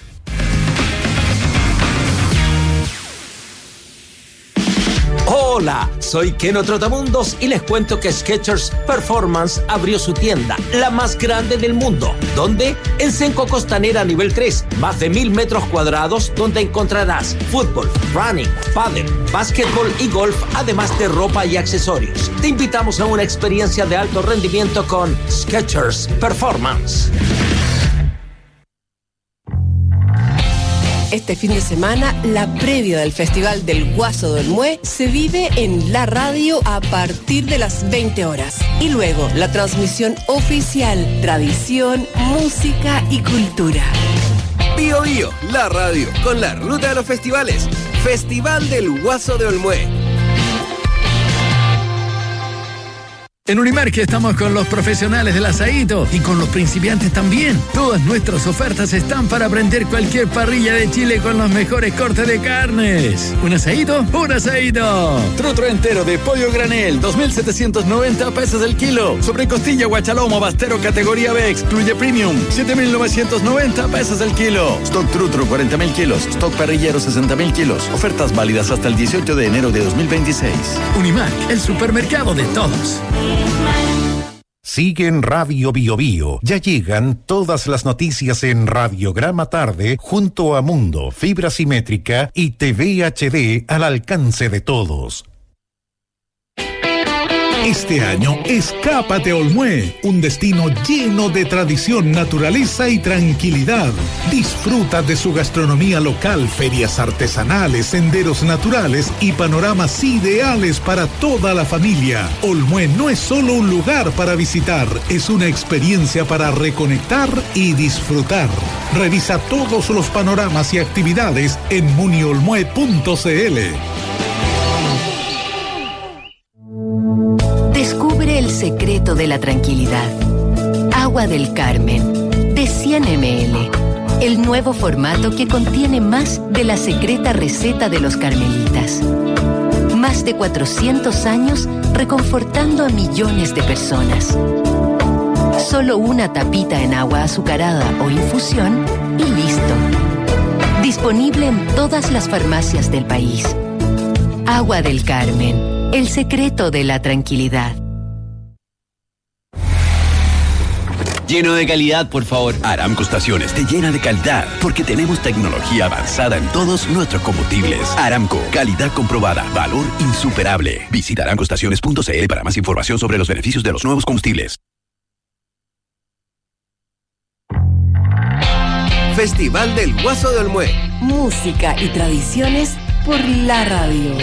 Hola, soy Keno Trotamundos y les cuento que Skechers Performance abrió su tienda, la más grande del mundo. ¿Dónde? En Senco Costanera nivel tres, más de mil metros cuadrados donde encontrarás fútbol, running, pádel, básquetbol y golf, además de ropa y accesorios. Te invitamos a una experiencia de alto rendimiento con Skechers Performance. Este fin de semana, la previa del Festival del Guaso del Mue se vive en la radio a partir de las veinte horas. Y luego, la transmisión oficial, tradición, música y cultura. Bio Bio, la radio, con la ruta de los festivales. Festival del Guaso de Olmué. En Unimark estamos con los profesionales del asadito y con los principiantes también. Todas nuestras ofertas están para prender cualquier parrilla de Chile con los mejores cortes de carnes. ¿Un asadito? ¡Un asadito! Trutro entero de pollo granel, dos mil setecientos noventa pesos el kilo. Sobre costilla guachalomo bastero categoría B, excluye premium, siete mil novecientos noventa pesos el kilo. Stock Trutro, cuarenta mil kilos. Stock parrillero, sesenta mil kilos. Ofertas válidas hasta el dieciocho de enero de dos mil veintiséis. Unimark, el supermercado de todos. Sigue en Radio Bio Bio. Ya llegan todas las noticias en Radiograma Tarde junto a Mundo, fibra simétrica y T V H D al alcance de todos. Este año, escápate a Olmué, un destino lleno de tradición, naturaleza y tranquilidad. Disfruta de su gastronomía local, ferias artesanales, senderos naturales y panoramas ideales para toda la familia. Olmué no es solo un lugar para visitar, es una experiencia para reconectar y disfrutar. Revisa todos los panoramas y actividades en muniolmué punto c l. Descubre el secreto de la tranquilidad. Agua del Carmen, de cien mililitros. El nuevo formato que contiene más de la secreta receta de los carmelitas. Más de cuatrocientos años reconfortando a millones de personas. Solo una tapita en agua azucarada o infusión y listo. Disponible en todas las farmacias del país. Agua del Carmen. El secreto de la tranquilidad. Lleno de calidad, por favor. Aramco Estaciones te llena de calidad porque tenemos tecnología avanzada en todos nuestros combustibles. Aramco, calidad comprobada, valor insuperable. Visita aramco estaciones punto c l para más información sobre los beneficios de los nuevos combustibles. Festival del Guaso de Olmué. Música y tradiciones por la radio.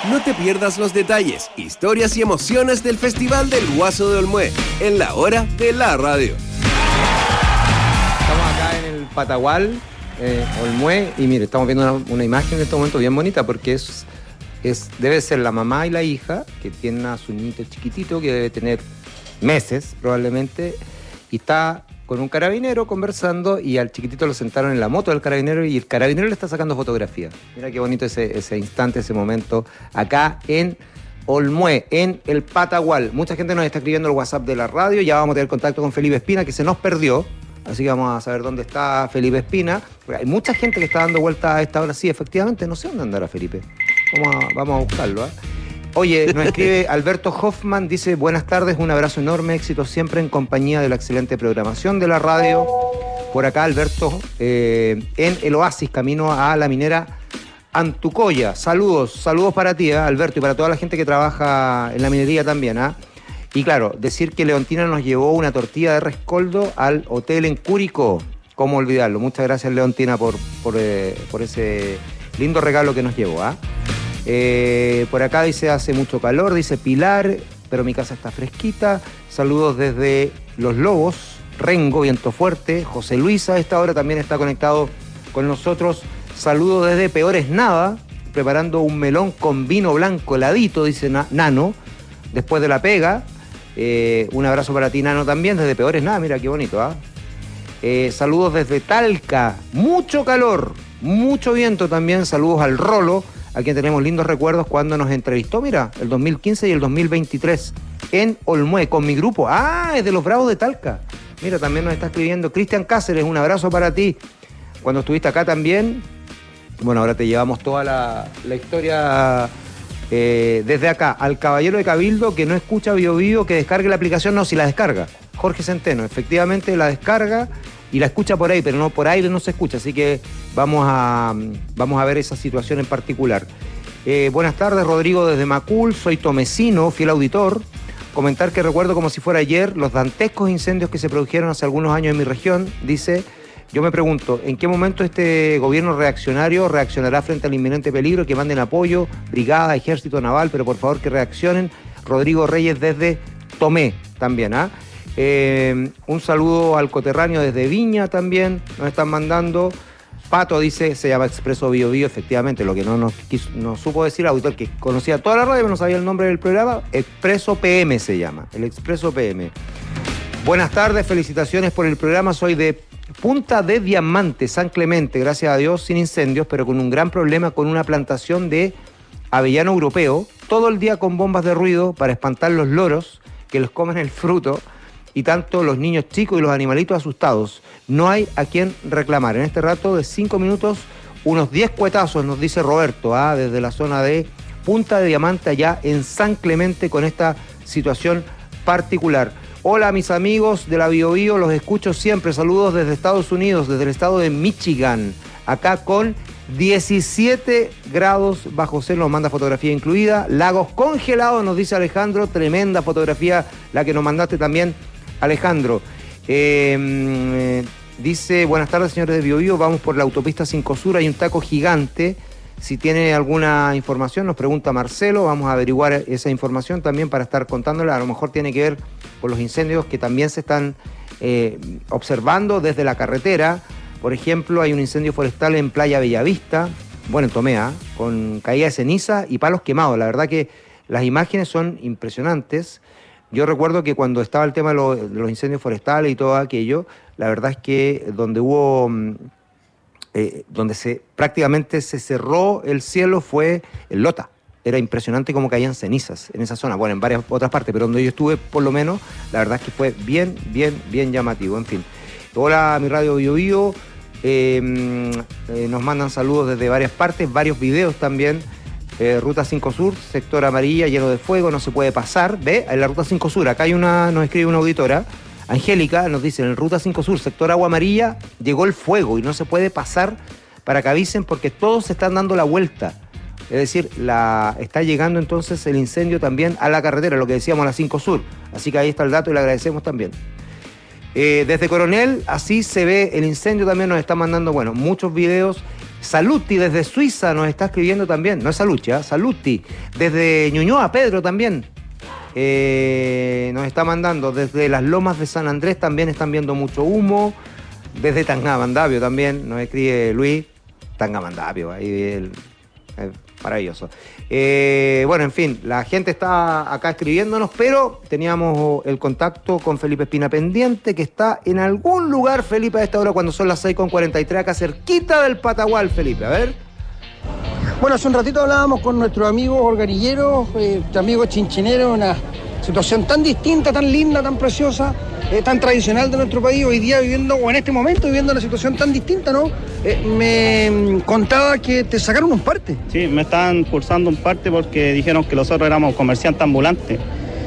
No te pierdas los detalles, historias y emociones del Festival del Guaso de Olmué, en la hora de la radio. Estamos acá en el Patagual, eh, Olmué, y mire, estamos viendo una, una imagen en este momento bien bonita porque es, es debe ser la mamá y la hija que tienen a su niñito chiquitito que debe tener meses probablemente, y está con un carabinero conversando, y al chiquitito lo sentaron en la moto del carabinero y el carabinero le está sacando fotografías. Mira qué bonito ese, ese instante, ese momento, acá en Olmué, en el Patagual. Mucha gente nos está escribiendo el WhatsApp de la radio, ya vamos a tener contacto con Felipe Espina, que se nos perdió, así que vamos a saber dónde está Felipe Espina. Hay mucha gente que está dando vuelta a esta hora, sí, efectivamente, no sé dónde andará Felipe. Vamos a, vamos a buscarlo, ¿eh? Oye, nos escribe Alberto Hoffman, dice, buenas tardes, un abrazo enorme, éxito siempre en compañía de la excelente programación de la radio. Por acá, Alberto, eh, en el Oasis, camino a la minera Antucoya. Saludos, saludos para ti, ¿eh, Alberto, y para toda la gente que trabaja en la minería también, ¿eh? Y claro, decir que Leontina nos llevó una tortilla de rescoldo al hotel en Curicó. ¿Cómo olvidarlo? Muchas gracias, Leontina, por, por, eh, por ese lindo regalo que nos llevó, ¿ah? ¿eh? Eh, por acá dice, hace mucho calor, dice Pilar, pero mi casa está fresquita. Saludos desde Los Lobos, Rengo, viento fuerte. José Luis a esta hora también está conectado con nosotros. Saludos desde Peores Nada, preparando un melón con vino blanco heladito, dice Na- Nano, después de la pega. Eh, un abrazo para ti, Nano, también desde Peores Nada, mira qué bonito, ¿ah? ¿eh? Eh, saludos desde Talca, mucho calor, mucho viento también. Saludos al Rolo, a quien tenemos lindos recuerdos cuando nos entrevistó, mira, el dos mil quince y el dos mil veintitrés en Olmué con mi grupo. Ah, es de los Bravos de Talca. Mira, también nos está escribiendo Cristian Cáceres, un abrazo para ti. Cuando estuviste acá también, bueno, ahora te llevamos toda la, la historia eh, desde acá. Al caballero de Cabildo que no escucha Bio Bio, que descargue la aplicación. No, si la descarga. Jorge Centeno, efectivamente la descarga y la escucha por ahí, pero no por aire no se escucha, así que vamos a, vamos a ver esa situación en particular. Eh, buenas tardes, Rodrigo desde Macul, soy tomecino, fiel auditor. Comentar que recuerdo como si fuera ayer los dantescos incendios que se produjeron hace algunos años en mi región. Dice, yo me pregunto, ¿en qué momento este gobierno reaccionario reaccionará frente al inminente peligro? Que manden apoyo, brigada, ejército naval, pero por favor que reaccionen. Rodrigo Reyes desde Tomé también, ¿ah? ¿eh? Eh, un saludo al coterráneo desde Viña también, nos están mandando. Pato dice, se llama Expreso Bio Bio, efectivamente, lo que no nos, quiso, nos supo decir el auditor, que conocía toda la radio, pero no sabía el nombre del programa. Expreso P M se llama, el Expreso P M. Buenas tardes, felicitaciones por el programa, soy de Punta de Diamante, San Clemente, gracias a Dios, sin incendios, pero con un gran problema con una plantación de avellano europeo, todo el día con bombas de ruido para espantar los loros que los comen el fruto, y tanto los niños chicos y los animalitos asustados. No hay a quien reclamar. En este rato de cinco minutos, unos diez cuetazos, nos dice Roberto, ¿ah? desde la zona de Punta de Diamante, allá en San Clemente, con esta situación particular. Hola, mis amigos de la Bio Bio, los escucho siempre. Saludos desde Estados Unidos, desde el estado de Michigan, acá con diecisiete grados bajo cero, nos manda fotografía incluida. Lagos congelados, nos dice Alejandro, tremenda fotografía la que nos mandaste también, Alejandro. Eh, eh, dice, buenas tardes, señores de Bio Bio, vamos por la autopista cinco Sur, hay un taco gigante. Si tiene alguna información, nos pregunta Marcelo, vamos a averiguar esa información también para estar contándola. A lo mejor tiene que ver con los incendios que también se están eh, observando desde la carretera. Por ejemplo, hay un incendio forestal en Playa Bellavista, bueno, en Tomea, con caída de ceniza y palos quemados. La verdad que las imágenes son impresionantes. Yo recuerdo que cuando estaba el tema de, lo, de los incendios forestales y todo aquello, la verdad es que donde hubo, eh, donde se prácticamente se cerró el cielo fue en Lota. Era impresionante cómo caían cenizas en esa zona, bueno, en varias otras partes, pero donde yo estuve, por lo menos, la verdad es que fue bien, bien, bien llamativo. En fin. Hola, mi radio Bio Bio. Eh, eh, nos mandan saludos desde varias partes, varios videos también. Eh, Ruta cinco Sur, sector amarilla, lleno de fuego, no se puede pasar. Ve, en la Ruta cinco Sur, acá hay una, nos escribe una auditora, Angélica, nos dice, en el Ruta cinco Sur, sector agua amarilla, llegó el fuego y no se puede pasar, para que avisen, porque todos se están dando la vuelta. Es decir, la, está llegando entonces el incendio también a la carretera, lo que decíamos, a la cinco Sur. Así que ahí está el dato y le agradecemos también. Eh, desde Coronel, así se ve el incendio, también nos están mandando, bueno, muchos videos. Saluti desde Suiza nos está escribiendo también. No es Salucci, ¿eh? Saluti. Desde Ñuñoa, Pedro también. Eh, nos está mandando. Desde las Lomas de San Andrés también están viendo mucho humo. Desde Tangamandapio también nos escribe Luis. Tangamandapio, ahí el, el, maravilloso. Eh, bueno, en fin, la gente está acá escribiéndonos, pero teníamos el contacto con Felipe Espina pendiente, que está en algún lugar, Felipe, a esta hora cuando son las seis con cuarenta y tres, acá cerquita del Patagual, Felipe, a ver. Bueno, hace un ratito hablábamos con nuestros amigos organilleros, eh, amigos chinchineros, una situación tan distinta, tan linda, tan preciosa, eh, tan tradicional de nuestro país, hoy día viviendo, o en este momento viviendo una situación tan distinta, ¿no? Eh, me contaba que te sacaron un parte. Sí, me estaban pulsando un parte porque dijeron que nosotros éramos comerciantes ambulantes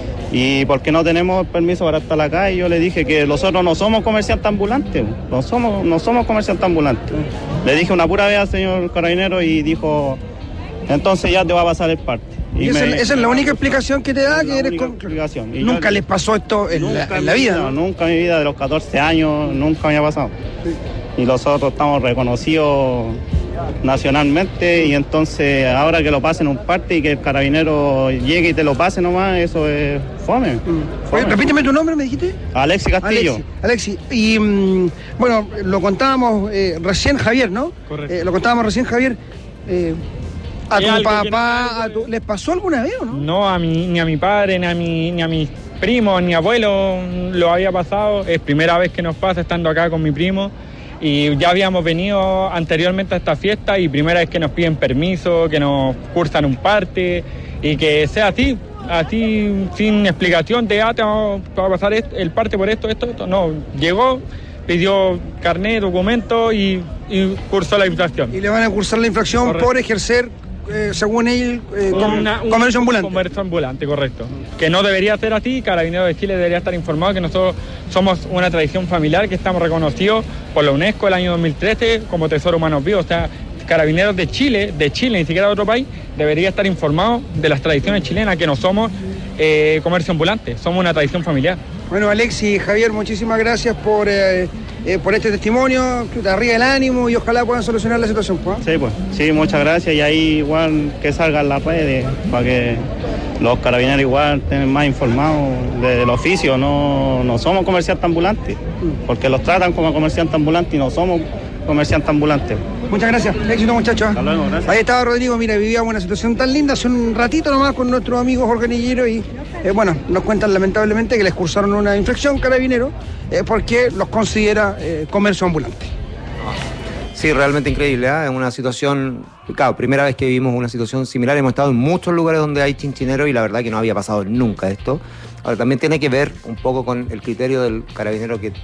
y porque no tenemos permiso para estar acá, y yo le dije que nosotros no somos comerciantes ambulantes, no somos, no somos comerciantes ambulantes. Le dije una pura vez al señor carabinero y dijo, entonces ya te va a pasar el parte. Y, y esa, me, esa es la única explicación que te da, que eres con... Y nunca yo, les pasó esto en la, en la vida, ¿no? Nunca en mi vida, de los catorce años, nunca me ha pasado. Sí. Y nosotros estamos reconocidos nacionalmente, y entonces ahora que lo pasen un parte y que el carabinero llegue y te lo pase nomás, eso es fome. Mm. Oye, repíteme tu nombre, ¿me dijiste? Alexi Castillo. Alexi, Alexi. Y mm, bueno, lo contábamos eh, recién Javier, ¿no? Correcto. Eh, lo contábamos recién Javier. Eh, ¿A tu papá no... a tu... les pasó alguna vez o no? No, a mi, ni a mi padre, ni a, mi, ni a mis primos, ni abuelo lo había pasado. Es primera vez que nos pasa estando acá con mi primo. Y ya habíamos venido anteriormente a esta fiesta y primera vez que nos piden permiso, que nos cursan un parte y que sea así, así sin explicación de, ah, te va a pasar el parte por esto, esto, esto. No, llegó, pidió carnet, documento y, y cursó la infracción. Y le van a cursar la infracción. Correcto. Por ejercer, eh, según él, eh, com Una, un, comercio ambulante. Comercio ambulante, correcto. Que no debería ser así. Carabineros de Chile debería estar informado que nosotros somos una tradición familiar, que estamos reconocidos por la UNESCO el año dos mil trece como Tesoro Humanos Vivos. O sea, Carabineros de Chile, de Chile, ni siquiera de otro país, debería estar informado de las tradiciones chilenas, que no somos eh, comercio ambulante, somos una tradición familiar. Bueno, Alexi, Javier, muchísimas gracias por, eh, eh, por este testimonio, te arriba el ánimo y ojalá puedan solucionar la situación, ¿pues? Sí, pues, sí, muchas gracias, y ahí igual que salgan las redes para que los carabineros igual estén más informados del oficio. No, no somos comerciantes ambulantes, porque los tratan como comerciantes ambulantes y no somos comerciantes ambulantes. Muchas gracias, éxito, muchachos. Hasta luego, gracias. Ahí estaba Rodrigo, mira, vivíamos una situación tan linda hace un ratito nomás con nuestros amigos organilleros y eh, bueno, nos cuentan lamentablemente que les cursaron una infracción carabinero eh, porque los considera eh, comercio ambulante. Sí, realmente increíble, ¿eh? Es una situación, claro, primera vez que vivimos una situación similar. Hemos estado en muchos lugares donde hay chinchineros y la verdad que no había pasado nunca esto. Ahora, también tiene que ver un poco con el criterio del carabinero que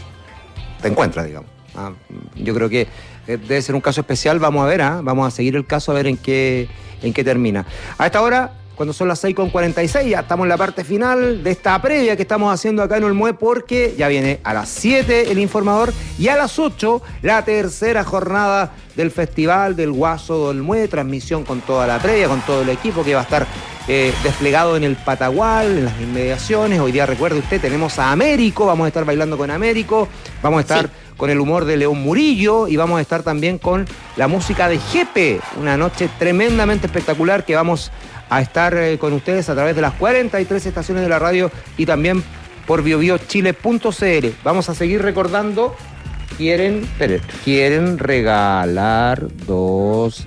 te encuentras, digamos. Ah, yo creo que debe ser un caso especial. Vamos a ver, ¿eh? Vamos a seguir el caso a ver en qué, en qué termina. A esta hora, cuando son las seis con cuarenta y seis, ya estamos en la parte final de esta previa que estamos haciendo acá en Olmué, porque ya viene a las siete el informador y a las ocho la tercera jornada del Festival del Guaso de Olmué, transmisión con toda la previa, con todo el equipo que va a estar eh, desplegado en el Patagual, en las inmediaciones. Hoy día, recuerde usted, tenemos a Américo, vamos a estar bailando con Américo, vamos a estar... Sí. con el humor de León Murillo y vamos a estar también con la música de Jepe, una noche tremendamente espectacular que vamos a estar eh, con ustedes a través de las cuarenta y tres estaciones de la radio y también por bio bio chile punto c l. Vamos a seguir recordando, quieren, esperen, quieren regalar dos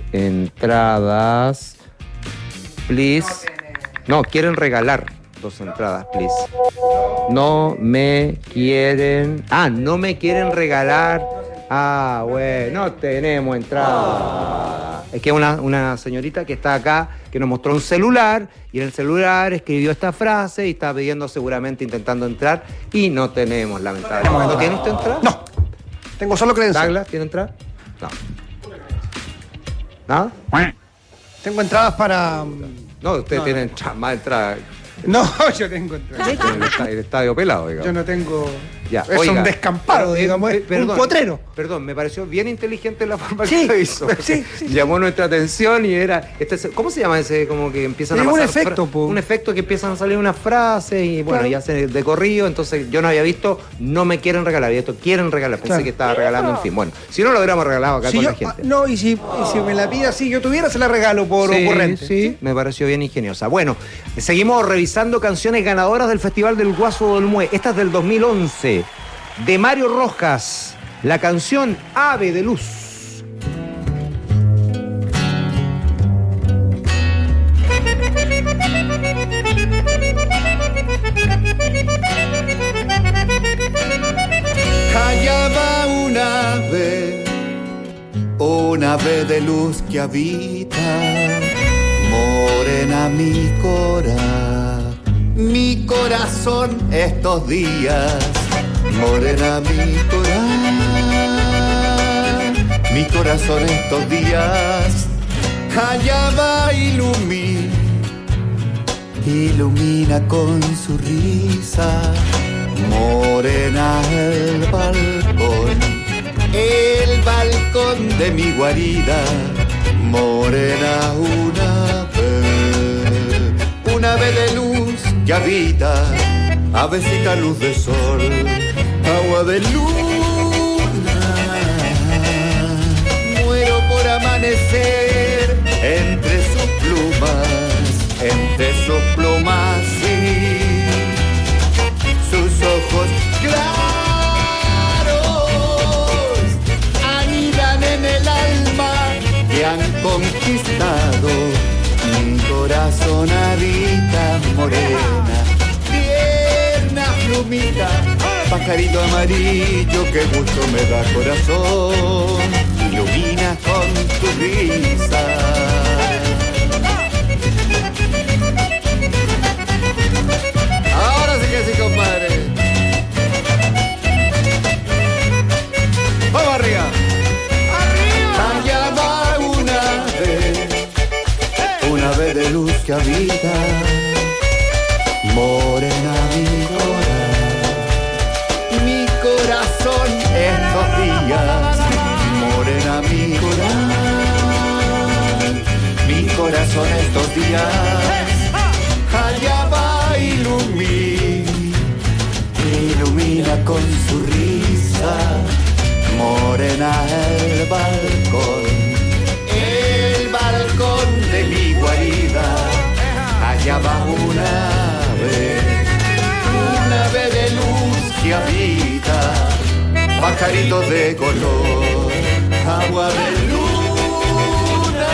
entradas, please. No, quieren regalar dos entradas, please. No me quieren... Ah, no me quieren regalar... Ah, bueno, no tenemos entrada. Es que una, una señorita que está acá, que nos mostró un celular, y en el celular escribió esta frase y está pidiendo, seguramente intentando entrar, y no tenemos, lamentablemente. ¿No tiene usted entrada? No. Tengo solo credencial. ¿Douglas tiene entrada? No. ¿Nada? Tengo entradas para... No, usted no, tiene no. más entradas. No, yo tengo entradas. El estadio pelado, digamos. Yo no tengo... Ya, es oiga, un descampado, pero, digamos, eh, es perdón, un potrero. Perdón, me pareció bien inteligente la forma Sí, que lo hizo. sí, sí. Llamó nuestra atención y era... Este, ¿cómo se llama ese? Como que empiezan Es a un pasar... efecto, fra- po. Un efecto que empiezan a salir unas frases y bueno, Claro. ya se de corrido, entonces yo no había visto, no me quieren regalar, y esto quieren regalar, pensé Claro. que estaba regalando, en fin. Bueno, si no lo hubiéramos regalado acá Si con yo- la gente. ah, no, y si, y si me la pide así, yo tuviera, se la regalo por Sí, ocurrente. sí, me pareció bien ingeniosa. Bueno, seguimos revisando canciones ganadoras del Festival del Guaso del Mue. Esta es del dos mil once, de Mario Rojas, la canción Ave de Luz. Allá va un ave, un ave de luz que habita, morena mi cora, mi corazón estos días, morena mi cora, mi corazón estos días, allá va ilumina, ilumina con su risa. Morena el balcón, el balcón de mi guarida. Morena una ave, una ave de luz que habita, avecita luz de sol, agua de luna. Muero por amanecer entre sus plumas, entre sus plumas, sí. Sus ojos claros anidan en el alma que han conquistado mi corazón. Habita morena, tierna plumita, pajarito amarillo, que gusto me da corazón, ilumina con tu risa. Ahora sí que sí, compadre. Vamos arriba. Arriba. Allá va una ave, una ave de luz que habita, morena mi corazón, mi corazón estos días, morena mi corazón, mi corazón estos días. Allá va ilumina, ilumina con su risa, morena el balcón, el balcón de mi guarida. Allá va una ave, una ave de luz que habita, pajaritos de color, agua de luna.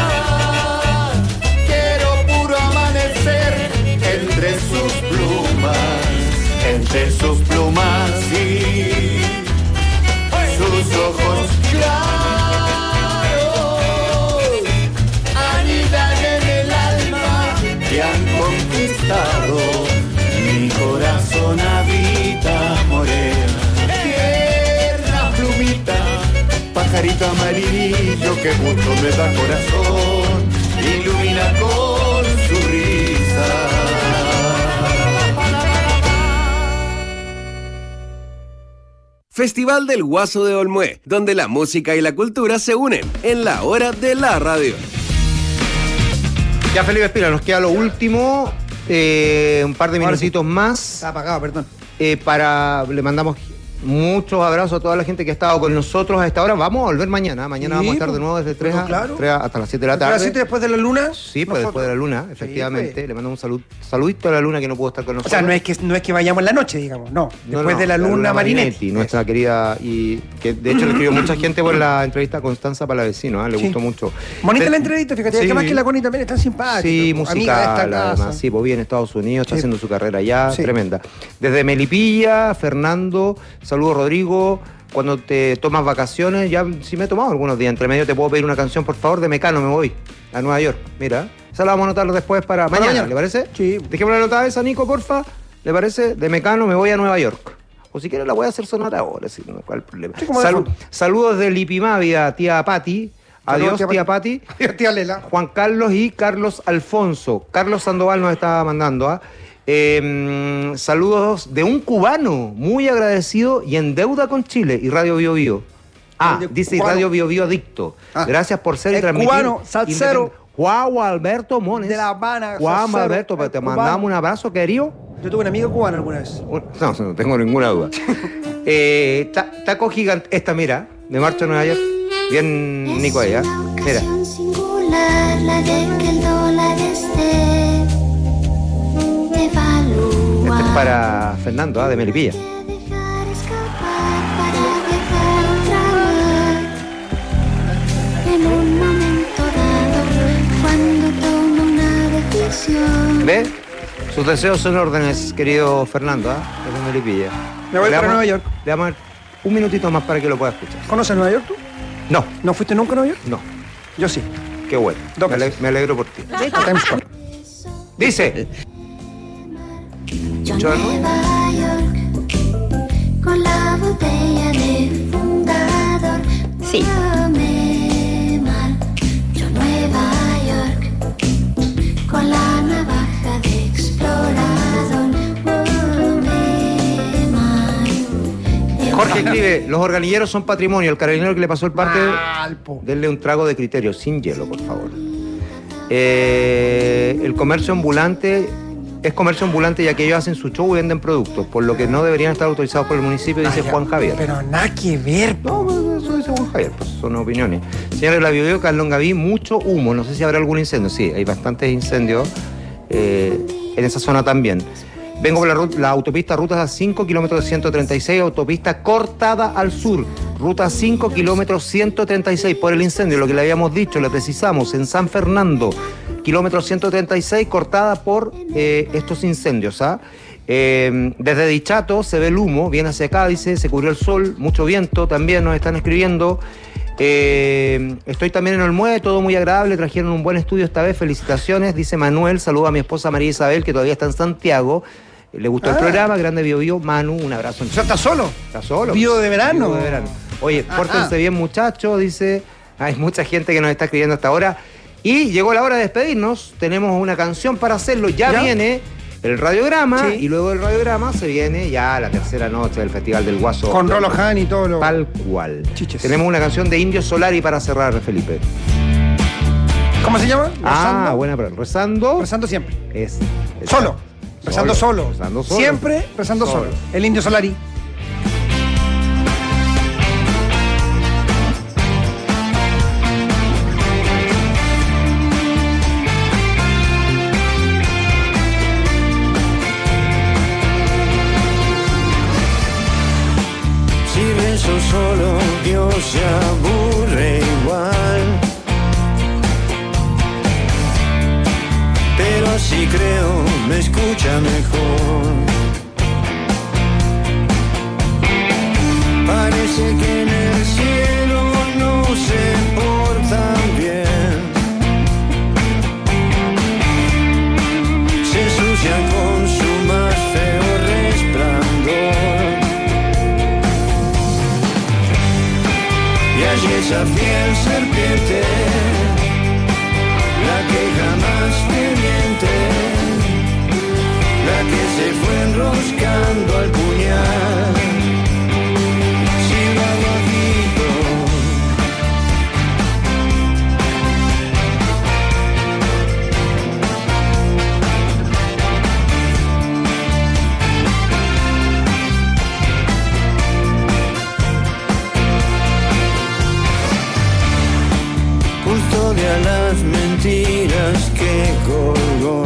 Quiero puro amanecer entre sus plumas, entre sus plumas, sí, sus ojos claros anidan en el alma que han conquistado mi corazón. Habita morena, tierna plumita, pajarito amarillo, que gusto me da corazón, ilumina con su risa. Festival del Guaso de Olmué, donde la música y la cultura se unen en la hora de la radio. Ya, Felipe Espira, nos queda lo último, eh, un par de minutitos más. Está apagado, perdón. Eh, para, le mandamos muchos abrazos a toda la gente que ha estado con nosotros a esta hora. Vamos a volver mañana. Mañana Sí, vamos a estar pues, de nuevo desde tres pues, claro. hasta las siete de la ¿Hasta tarde. las siete después de la luna? Sí, pues después de la luna, efectivamente. pues. Le mandamos un salud, saludito a la luna que no pudo estar con O nosotros. sea, no es que no es que vayamos en la noche, digamos, no. No, Después no, de la luna, Marinetti. nuestra querida, y que de hecho le escribió mucha gente por la entrevista a Constanza Palavecino, ¿eh? Le Sí. gustó mucho. Bonita Te- la entrevista, fíjate, Sí. que más que la Connie también es tan simpática. Sí, po, amiga de musical, esta casa. además, sí, pues vive en Estados Unidos, está Sí. haciendo su carrera allá, Sí. tremenda. Desde Melipilla, Fernando, saludos Rodrigo. Cuando te tomas vacaciones, ya sí me he tomado algunos días, entre medio te puedo pedir una canción, por favor, de Mecano, me voy a Nueva York. Mira, esa la vamos a anotar después para Para mañana, mañana. ¿le parece? Sí. Dejémosle la anotada esa, Nico, porfa. ¿Le parece? De Mecano, me voy a Nueva York. O si quieres la voy a hacer sonar ahora, sí, no, ¿cuál problema? Sí, como de Salu- fondo. saludos de Lipimávida, tía Pati. Adiós, Saludos, tía Pati. Adiós, tía Lela. Juan Carlos y Carlos Alfonso. Carlos Sandoval nos estaba mandando, ¿ah? Eh, saludos de un cubano muy agradecido y en deuda con Chile y Radio Bio Bio. Ah, dice cubano. Radio Bio Bio Adicto. Ah. Gracias por ser y El transmitir. cubano, salsero. Juan Alberto Mones. De La Habana. Juan salsero, Alberto, pues, te cubano. mandamos un abrazo, querido. Yo tuve un amigo cubano alguna vez. No, no tengo ninguna duda. eh, ta- taco gigante. Esta, mira, de Marcha Nueva York. Bien, Nico, ahí, ¿eh? Mira. Singular, la de que el dólar esté devaluado. Este es para Fernando, ¿ah? De Melipilla. Para viajar otra vez en un momento dado, cuando toma una decisión. ¿Ve? Sus deseos son órdenes, querido Fernando, ¿ah? De Melipilla. Me voy Le para damos- Nueva York. Le damos un minutito más para que lo pueda escuchar. ¿Conoces Nueva York tú? No. ¿No fuiste nunca a Nueva York? No. Yo sí. Qué bueno. Dos Me, ale- veces. me alegro por ti. A Times Square. Dice. Yo Yo no- Nueva York, con la botella de fundador. Sí. Tómame mal. Yo Nueva York, con la navaja de explorador. Tómame mal. Jorge escribe, los organilleros son patrimonio. El carabinero que le pasó el parte, Malpo. denle un trago de criterio, sin hielo, por favor. Eh, el comercio ambulante es comercio ambulante ya que ellos hacen su show y venden productos, por lo que no deberían estar autorizados por el municipio, dice Ay, Juan Javier. Pero nada que ver. No, pues, eso dice Juan Javier, pues son opiniones. Señores, la Bio Carlón Gaví, mucho humo, no sé si habrá algún incendio. Sí, hay bastantes incendios eh, en esa zona también. Vengo por la, rut- la autopista Ruta cinco, kilómetros ciento treinta y seis, autopista cortada al sur. Ruta cinco, kilómetros ciento treinta y seis, por el incendio, lo que le habíamos dicho, le precisamos, en San Fernando, kilómetro ciento treinta y seis, cortada por eh, estos incendios. ¿ah? Eh, desde Dichato se ve el humo, viene hacia acá, dice, se cubrió el sol, mucho viento, también nos están escribiendo. Eh, estoy también en Olmué, todo muy agradable, trajeron un buen estudio esta vez, felicitaciones, dice Manuel, saluda a mi esposa María Isabel, que todavía está en Santiago. Le gustó Ah. el programa, grande Bio Bio, Manu, un abrazo. O sea, ¿estás solo? ¿Está solo? Bio de verano. Bio de verano. Oye, Ajá. pórtense bien, muchachos, dice. Hay mucha gente que nos está escribiendo hasta ahora. Y llegó la hora de despedirnos. Tenemos una canción para hacerlo. Ya, ¿Ya? viene el radiograma. Sí. Y luego del radiograma se viene ya la tercera noche del Festival del Guaso. Con Rolo Han y todo lo. Tal cual. Chiches. Tenemos una canción de Indio Solari para cerrar, Felipe. ¿Cómo se llama? Ah, Rezando. buena pregunta. Rezando. Rezando siempre. Es, es- Solo. Rezando solo. Rezando solo. Siempre rezando solo. Solo. El Indio Solari. Si rezo solo, Dios se aburre igual. Pero si creo, me escucha mejor. Parece que en el cielo no se portan bien. Se ensucian con su más feo resplandor. Y allí esa fiel serpiente, la que jamás te miente, la que se fue enroscando al puñal. Silba bajito, custodia las mentiras que colgó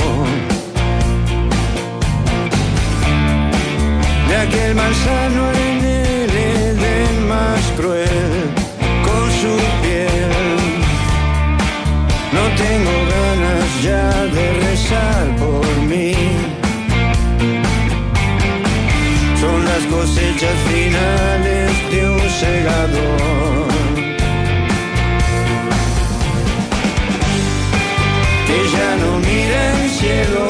de aquel manzano en el Edén más cruel con su piel. No tengo ganas ya de rezar por mí. Son las cosechas finales de un segador que ya no mira el cielo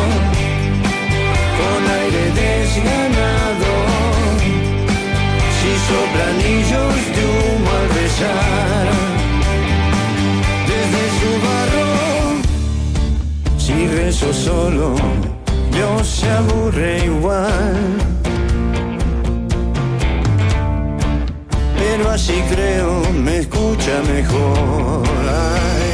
con aire desganado, si soplan anillos de humo al rezar desde su barro. Si rezo solo, Dios se aburre igual. Pero así creo me escucha mejor. Ay.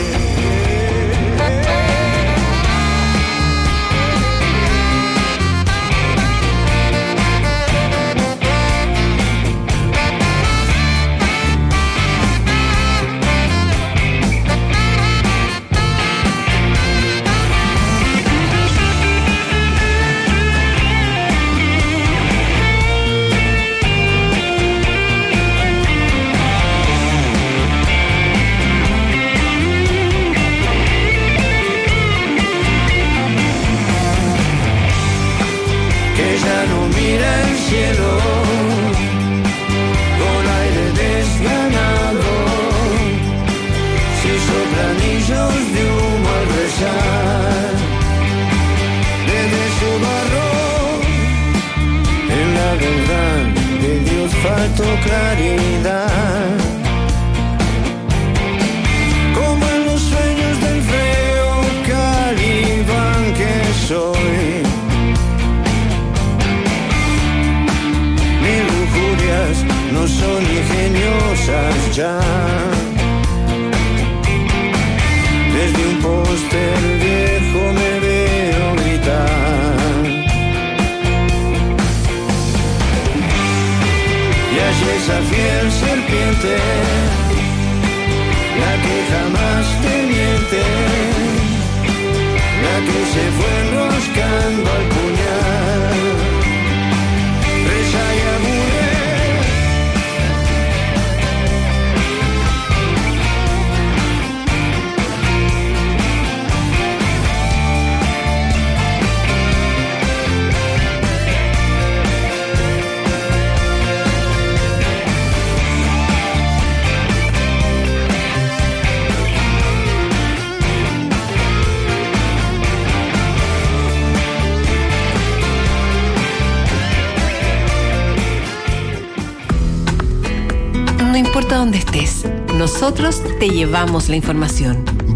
Cielo, con aire desganado, si soplanillos de humo al rezar, desde su barro, en la verdad de Dios faltó claridad, como en los sueños del feo Calibán que soy. No son ingeniosas ya. Desde un póster viejo me veo gritar. Y allí esa fiel serpiente, la que jamás te miente, la que se fue enroscando al puñal. Reza y aburre. No importa dónde estés, nosotros te llevamos la información.